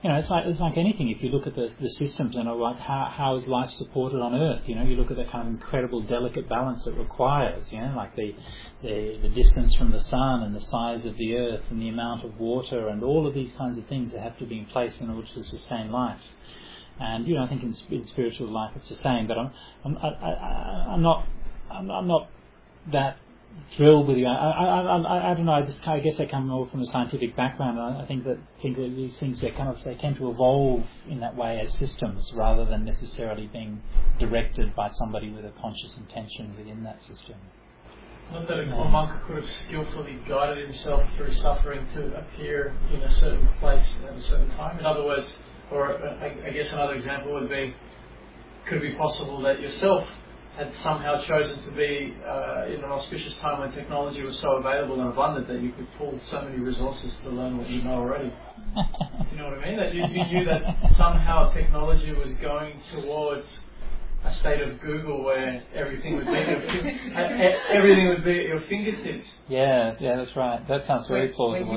it's like anything. If you look at the systems, like how is life supported on Earth? You look at that kind of incredible delicate balance it requires. Like the distance from the sun and the size of the Earth and the amount of water and all of these kinds of things that have to be in place in order to sustain life. And I think in spiritual life it's the same. But I'm not that thrilled with you. I don't know. I guess I come more from a scientific background. I think that these things they tend to evolve in that way as systems rather than necessarily being directed by somebody with a conscious intention within that system.
Not that a monk could have skillfully guided himself through suffering to appear in a certain place at a certain time. In other words, or I guess another example would be, could it be possible that yourself had somehow chosen to be in an auspicious time when technology was so available and abundant that you could pull so many resources to learn what you know already? Do you know what I mean? That you knew that somehow technology was going towards a state of Google where everything would be at your fingertips.
Yeah, that's right. That sounds very plausible.
Was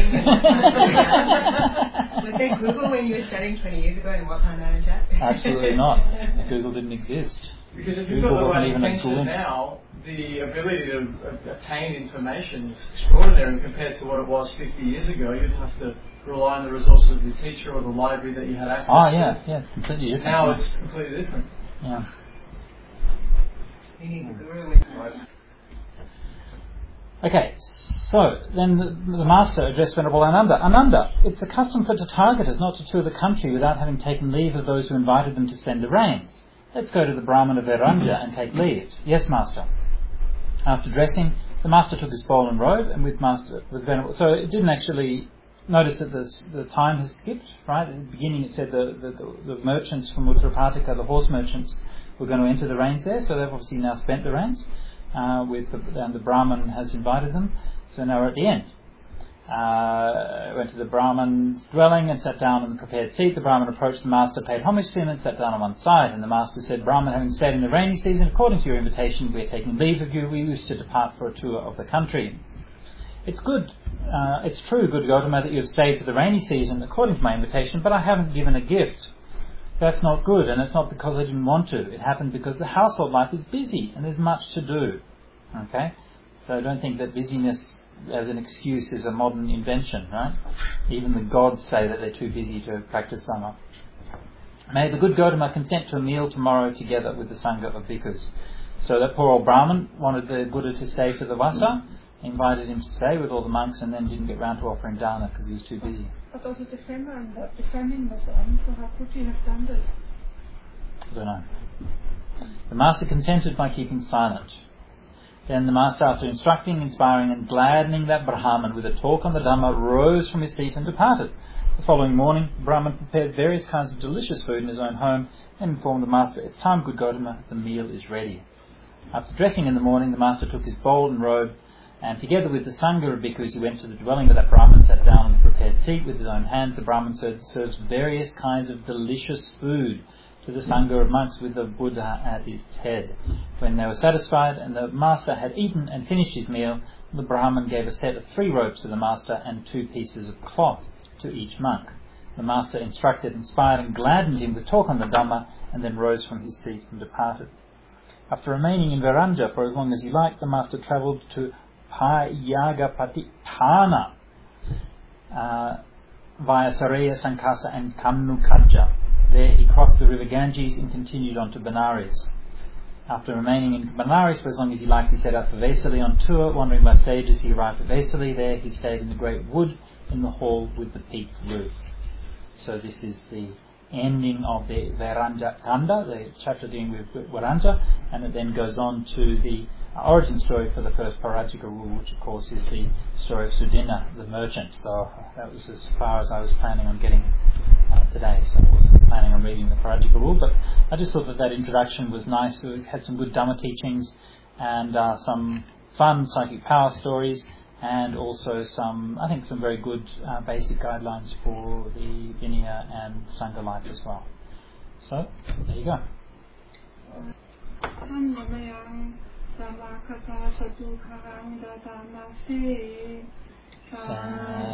there Google when you were studying 20 years ago in What Time Manager?
Absolutely not. Google didn't exist.
Because if you've got the right intention now, the ability to attain information is extraordinary compared to what it was 50 years ago. You didn't have to rely on the resources of your teacher or the library that you had access to.
Yeah, it's completely different.
Now it's completely different.
Yeah.
You need the guru.
Okay, so then the master addressed Venerable Ananda. Ananda, it's the custom for Tathagatas not to tour the country without having taken leave of those who invited them to spend the rains. Let's go to the Brahman of Veranja and take leave. Yes, master. After dressing, the master took his bowl and robe, and with Venerable. So it didn't actually notice that the time has skipped. Right at the beginning, it said the merchants from Uttarapataka, the horse merchants, were going to enter the rains there. So they've obviously now spent the rains. And the Brahman has invited them. So now we're at the end. Went to the Brahman's dwelling and sat down on the prepared seat. The Brahman approached the master, paid homage to him and sat down on one side. And the master said, Brahman, having stayed in the rainy season, according to your invitation, we are taking leave of you. We wish to depart for a tour of the country. It's good, it's true, good Gautama, that you have stayed for the rainy season according to my invitation, but I haven't given a gift. That's not good, and it's not because I didn't want to. It happened because the household life is busy and there's much to do. Okay? So I don't think that busyness as an excuse is a modern invention, right? Even the gods say that they're too busy to practice Dhamma. May the good Gautama consent to a meal tomorrow together with the Sangha of Bhikkhus. So that poor old Brahman wanted the Buddha to stay for the Vasa, invited him to stay with all the monks, and then didn't get round to offering dana because he was too busy.
But also the famine was on, so how could you have done this?
I don't know. The master consented by keeping silent. Then the master, after instructing, inspiring and gladdening that Brahman with a talk on the Dhamma, rose from his seat and departed. The following morning, Brahman prepared various kinds of delicious food in his own home and informed the master, it's time, good Gautama, the meal is ready. After dressing in the morning, the master took his bowl and robe, and together with the Sangha of Bhikkhus, he went to the dwelling of that Brahman, sat down on the prepared seat with his own hands. The Brahman serves various kinds of delicious food to the Sangha of monks with the Buddha at his head. When they were satisfied and the master had eaten and finished his meal, the Brahman gave a set of 3 robes to the master and 2 pieces of cloth to each monk. The master instructed, inspired and gladdened him with talk on the Dhamma, and then rose from his seat and departed. After remaining in Veranja for as long as he liked, the master travelled to Payagapatithana via Saraya, Sankasa and Kamnukaja. There he crossed the river Ganges and continued on to Benares. After remaining in Benares for as long as he liked, he set out for Vesali on tour. Wandering by stages, he arrived at Vesali. There he stayed in the great wood in the hall with the peaked roof. So this is the ending of the Veranja Kanda, the chapter dealing with Veranja, and it then goes on to the origin story for the first Parajika rule, which of course is the story of Sudina, the merchant. So that was as far as I was planning on getting today, so I wasn't planning on reading the Parajika rule, but I just thought that introduction was nice. It had some good Dhamma teachings and some fun psychic power stories, and also some very good basic guidelines for the Vinaya and Sangha life as well. So, there you go. Sadhu